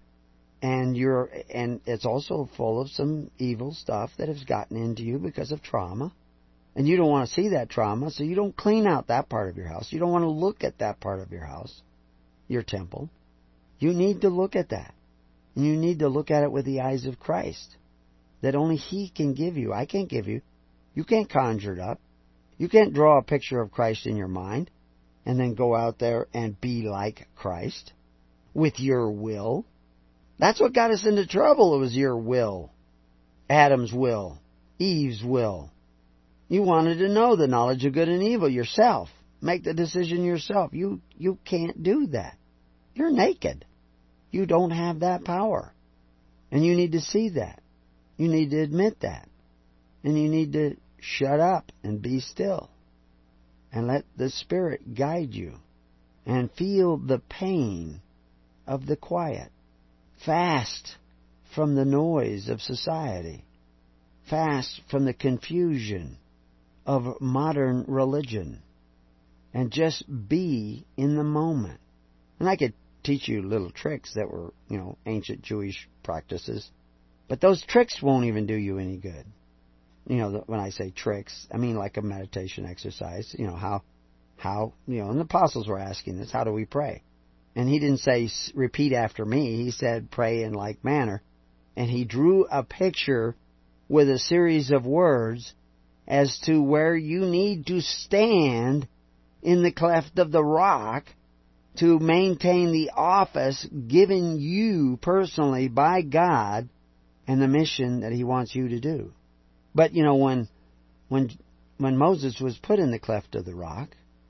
it's also full of some evil stuff that has gotten into you because of trauma. And you don't want to see that trauma, so you don't clean out that part of your house. You don't want to look at that part of your house, your temple. You need to look at that. And you need to look at it with the eyes of Christ, that only He can give you. I can't give you. You can't conjure it up. You can't draw a picture of Christ in your mind and then go out there and be like Christ with your will. That's what got us into trouble. It was your will. Adam's will. Eve's will. You wanted to know the knowledge of good and evil yourself. Make the decision yourself. You can't do that. You're naked. You don't have that power. And you need to see that. You need to admit that. And you need to shut up and be still. And let the Spirit guide you. And feel the pain of the quiet. Fast from the noise of society. Fast from the confusion of modern religion. And just be in the moment. And I could teach you little tricks that were, ancient Jewish practices. But those tricks won't even do you any good. When I say tricks, I mean like a meditation exercise. How and the apostles were asking this, how do we pray? And he didn't say, repeat after me. He said, pray in like manner. And he drew a picture with a series of words as to where you need to stand in the cleft of the rock to maintain the office given you personally by God and the mission that He wants you to do. But, when Moses was put in the cleft of the rock,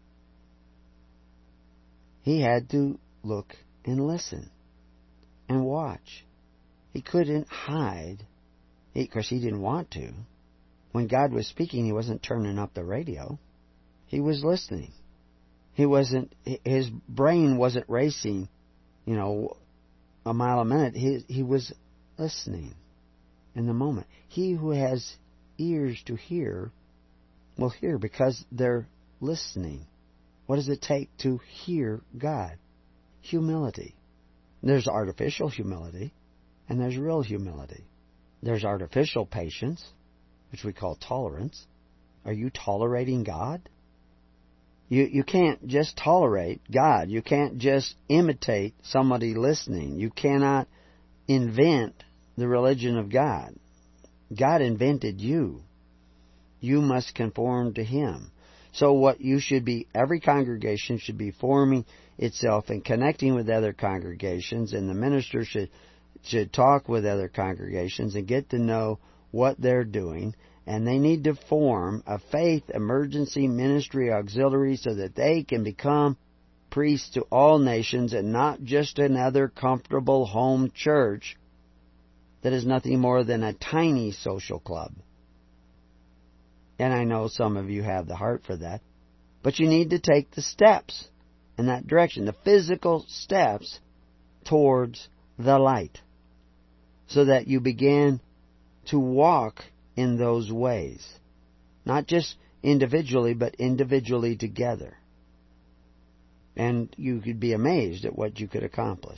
he had to look and listen and watch. He couldn't hide. Of course, he didn't want to. When God was speaking, he wasn't turning up the radio. He was listening. His brain wasn't racing, a mile a minute. He was listening in the moment. He who has ears to hear will hear because they're listening. What does it take to hear God? Humility. There's artificial humility, and there's real humility. There's artificial patience, which we call tolerance. Are you tolerating God? You can't just tolerate God. You can't just imitate somebody listening. You cannot invent the religion of God. God invented you. You must conform to Him. So what you should be, every congregation should be forming itself and connecting with other congregations, and the minister should talk with other congregations and get to know what they're doing. And they need to form a faith emergency ministry auxiliary so that they can become priests to all nations and not just another comfortable home church that is nothing more than a tiny social club. And I know some of you have the heart for that. But you need to take the steps in that direction, the physical steps towards the light, so that you begin to walk in those ways. Not just individually, but individually together. And you could be amazed at what you could accomplish.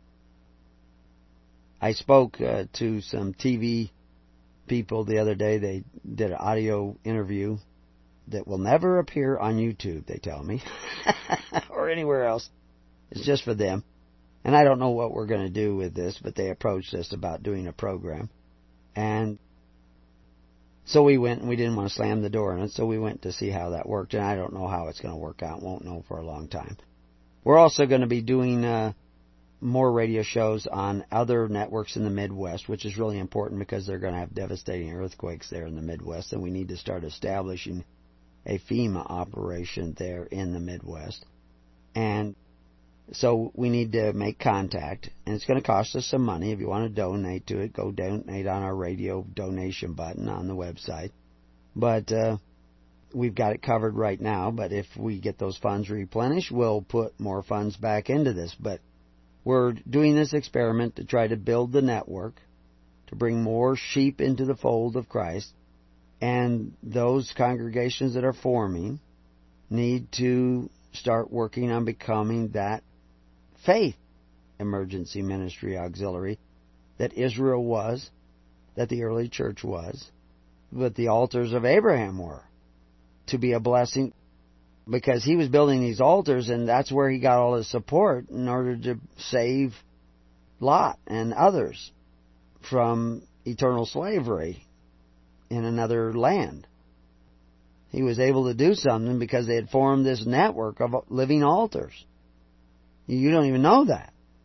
I spoke to some TV people the other day. They did an audio interview that will never appear on YouTube, they tell me, or anywhere else. It's just for them. And I don't know what we're going to do with this, but they approached us about doing a program. And so we went, and we didn't want to slam the door on it, so we went to see how that worked. And I don't know how it's going to work out. Won't know for a long time. We're also going to be doing more radio shows on other networks in the Midwest, which is really important because they're going to have devastating earthquakes there in the Midwest, and we need to start establishing a FEMA operation there in the Midwest. And so we need to make contact, and it's going to cost us some money. If you want to donate to it, go donate on our radio donation button on the website. But we've got it covered right now, but if we get those funds replenished, we'll put more funds back into this. But we're doing this experiment to try to build the network, to bring more sheep into the fold of Christ, and those congregations that are forming need to start working on becoming that faith emergency ministry auxiliary that Israel was, that the early church was, that the altars of Abraham were, to be a blessing, because he was building these altars, and that's where he got all his support in order to save Lot and others from eternal slavery in another land. He was able to do something because they had formed this network of living altars. You don't even know that.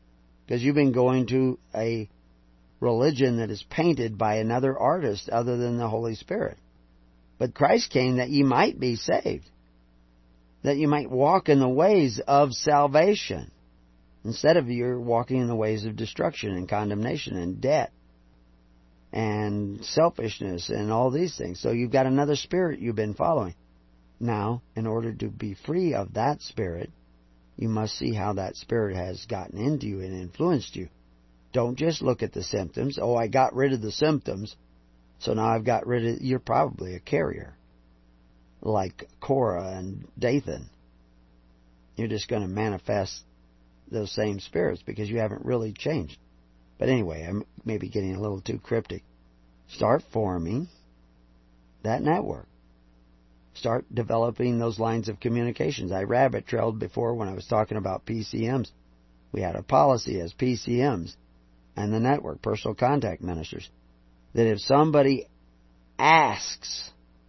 because you've been going to a religion that is painted by another artist other than the Holy Spirit. But Christ came that ye might be saved, that you might walk in the ways of salvation, instead of you're walking in the ways of destruction and condemnation and debt and selfishness and all these things. So you've got another spirit you've been following. Now, in order to be free of that spirit, you must see how that spirit has gotten into you and influenced you. Don't just look at the symptoms. Oh, I got rid of the symptoms, so now I've got rid of... You're probably a carrier, like Korah and Dathan. You're just going to manifest those same spirits because you haven't really changed. But anyway, I'm maybe getting a little too cryptic. Start forming that network. Start developing those lines of communications. I rabbit trailed before when I was talking about PCMs. We had a policy as PCMs and the network, personal contact ministers, that if somebody asks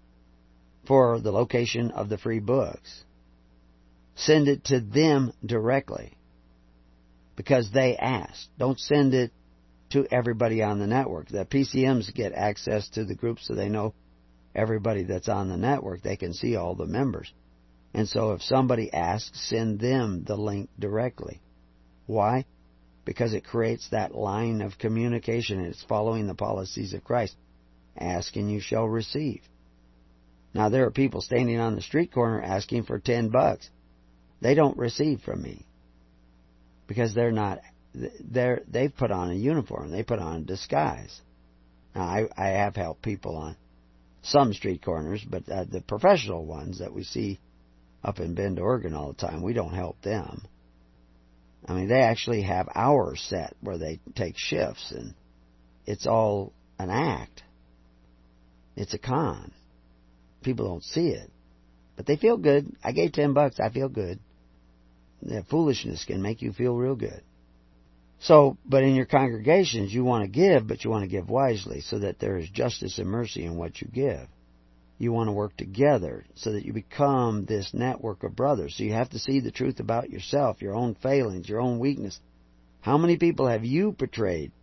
for the location of the free books, send it to them directly because they asked. Don't send it to everybody on the network. The PCMs get access to the group so they know everybody that's on the network. They can see all the members. And so if somebody asks, send them the link directly. Why? Because it creates that line of communication. It's following the policies of Christ. Ask and you shall receive. Now there are people standing on the street corner asking for $10. They don't receive from me because they've put on a uniform. They put on a disguise. Now I have helped people on some street corners, but the professional ones that we see up in Bend, Oregon all the time, we don't help them. I mean, they actually have hours set where they take shifts, and it's all an act. It's a con. People don't see it, but they feel good. I gave $10. I feel good. The foolishness can make you feel real good. So, but in your congregations, you want to give, but you want to give wisely so that there is justice and mercy in what you give. You want to work together so that you become this network of brothers. So you have to see the truth about yourself, your own failings, your own weakness. How many people have you betrayed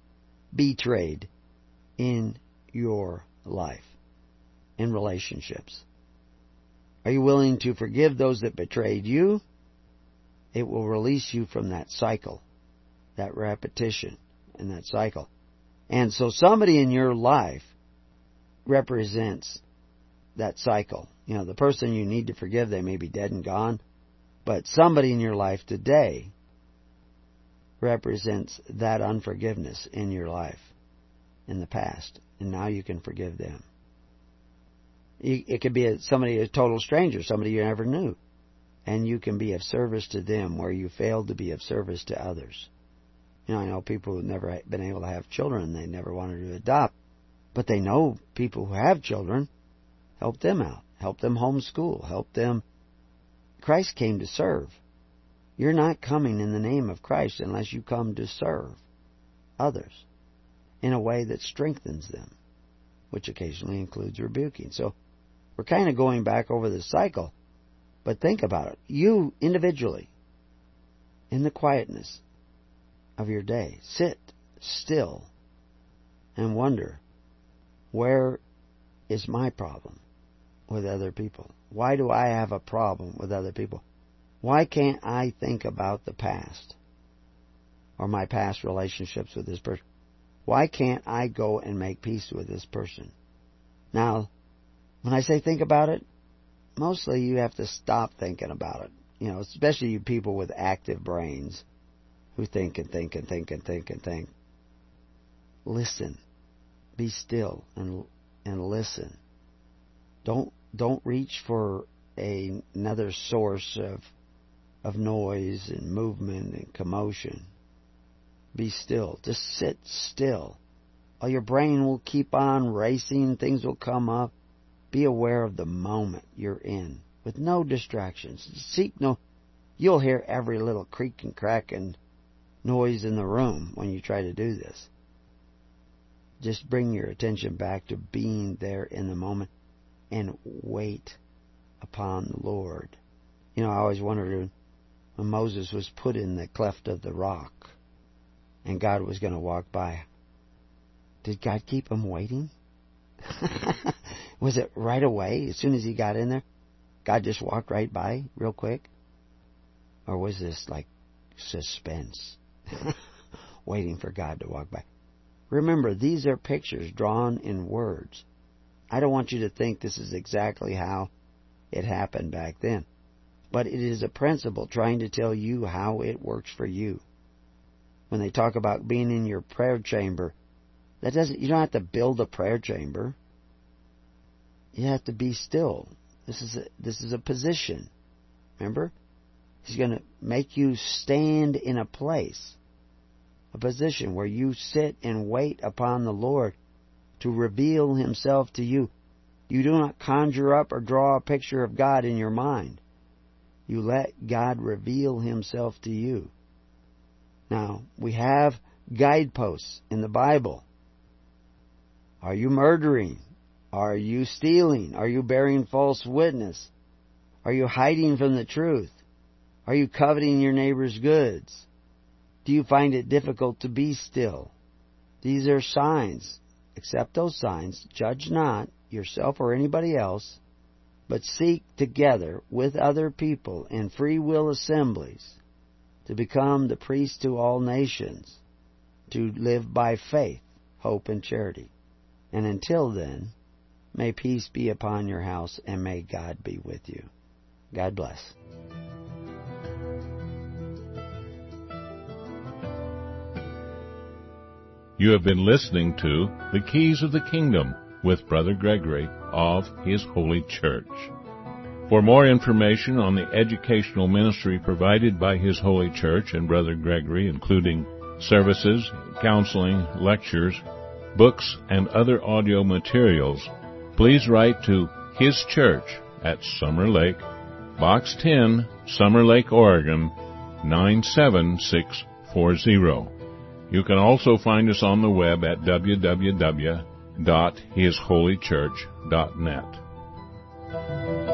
in your life, in relationships? Are you willing to forgive those that betrayed you? It will release you from that cycle, that repetition and that cycle. And so somebody in your life represents that cycle. You know, the person you need to forgive, they may be dead and gone, but somebody in your life today represents that unforgiveness in your life in the past, and now you can forgive them. It could be somebody, a total stranger, somebody you never knew, and you can be of service to them where you failed to be of service to others. You know, I know people who've never been able to have children, they never wanted to adopt, but they know people who have children. Help them out. Help them homeschool. Help them. Christ came to serve. You're not coming in the name of Christ unless you come to serve others in a way that strengthens them, which occasionally includes rebuking. So we're kind of going back over the cycle, but think about it. You individually, in the quietness of your day, sit still and wonder, where is my problem with other people? Why do I have a problem with other people? Why can't I think about the past or my past relationships with this person? Why can't I go and make peace with this person? Now, when I say think about it, mostly you have to stop thinking about it. You know, especially you people with active brains who think and think and think and think and think. Listen. Be still and listen. Don't reach for another source of noise and movement and commotion. Be still. Just sit still. Or your brain will keep on racing. Things will come up. Be aware of the moment you're in with no distractions. You'll hear every little creak and crack and noise in the room when you try to do this. Just bring your attention back to being there in the moment and wait upon the Lord. You know, I always wondered when Moses was put in the cleft of the rock, and God was going to walk by. Did God keep him waiting? Was it right away, as soon as he got in there? God just walked right by real quick? Or was this like suspense? Waiting for God to walk by. Remember, these are pictures drawn in words. I don't want you to think this is exactly how it happened back then. But it is a principle trying to tell you how it works for you. When they talk about being in your prayer chamber, you don't have to build a prayer chamber. You have to be still. This is a position. Remember? He's going to make you stand in a place, a position where you sit and wait upon the Lord to reveal Himself to you. You do not conjure up or draw a picture of God in your mind. You let God reveal Himself to you. Now, we have guideposts in the Bible. Are you murdering? Are you stealing? Are you bearing false witness? Are you hiding from the truth? Are you coveting your neighbor's goods? Do you find it difficult to be still? These are signs. Accept those signs. Judge not yourself or anybody else, but seek together with other people in free will assemblies to become the priest to all nations, to live by faith, hope, and charity. And until then, may peace be upon your house, and may God be with you. God bless. You have been listening to The Keys of the Kingdom with Brother Gregory of His Holy Church. For more information on the educational ministry provided by His Holy Church and Brother Gregory, including services, counseling, lectures, books, and other audio materials, please write to His Church at Summer Lake, Box 10, Summer Lake, Oregon, 97640. You can also find us on the web at www.hisholychurch.net.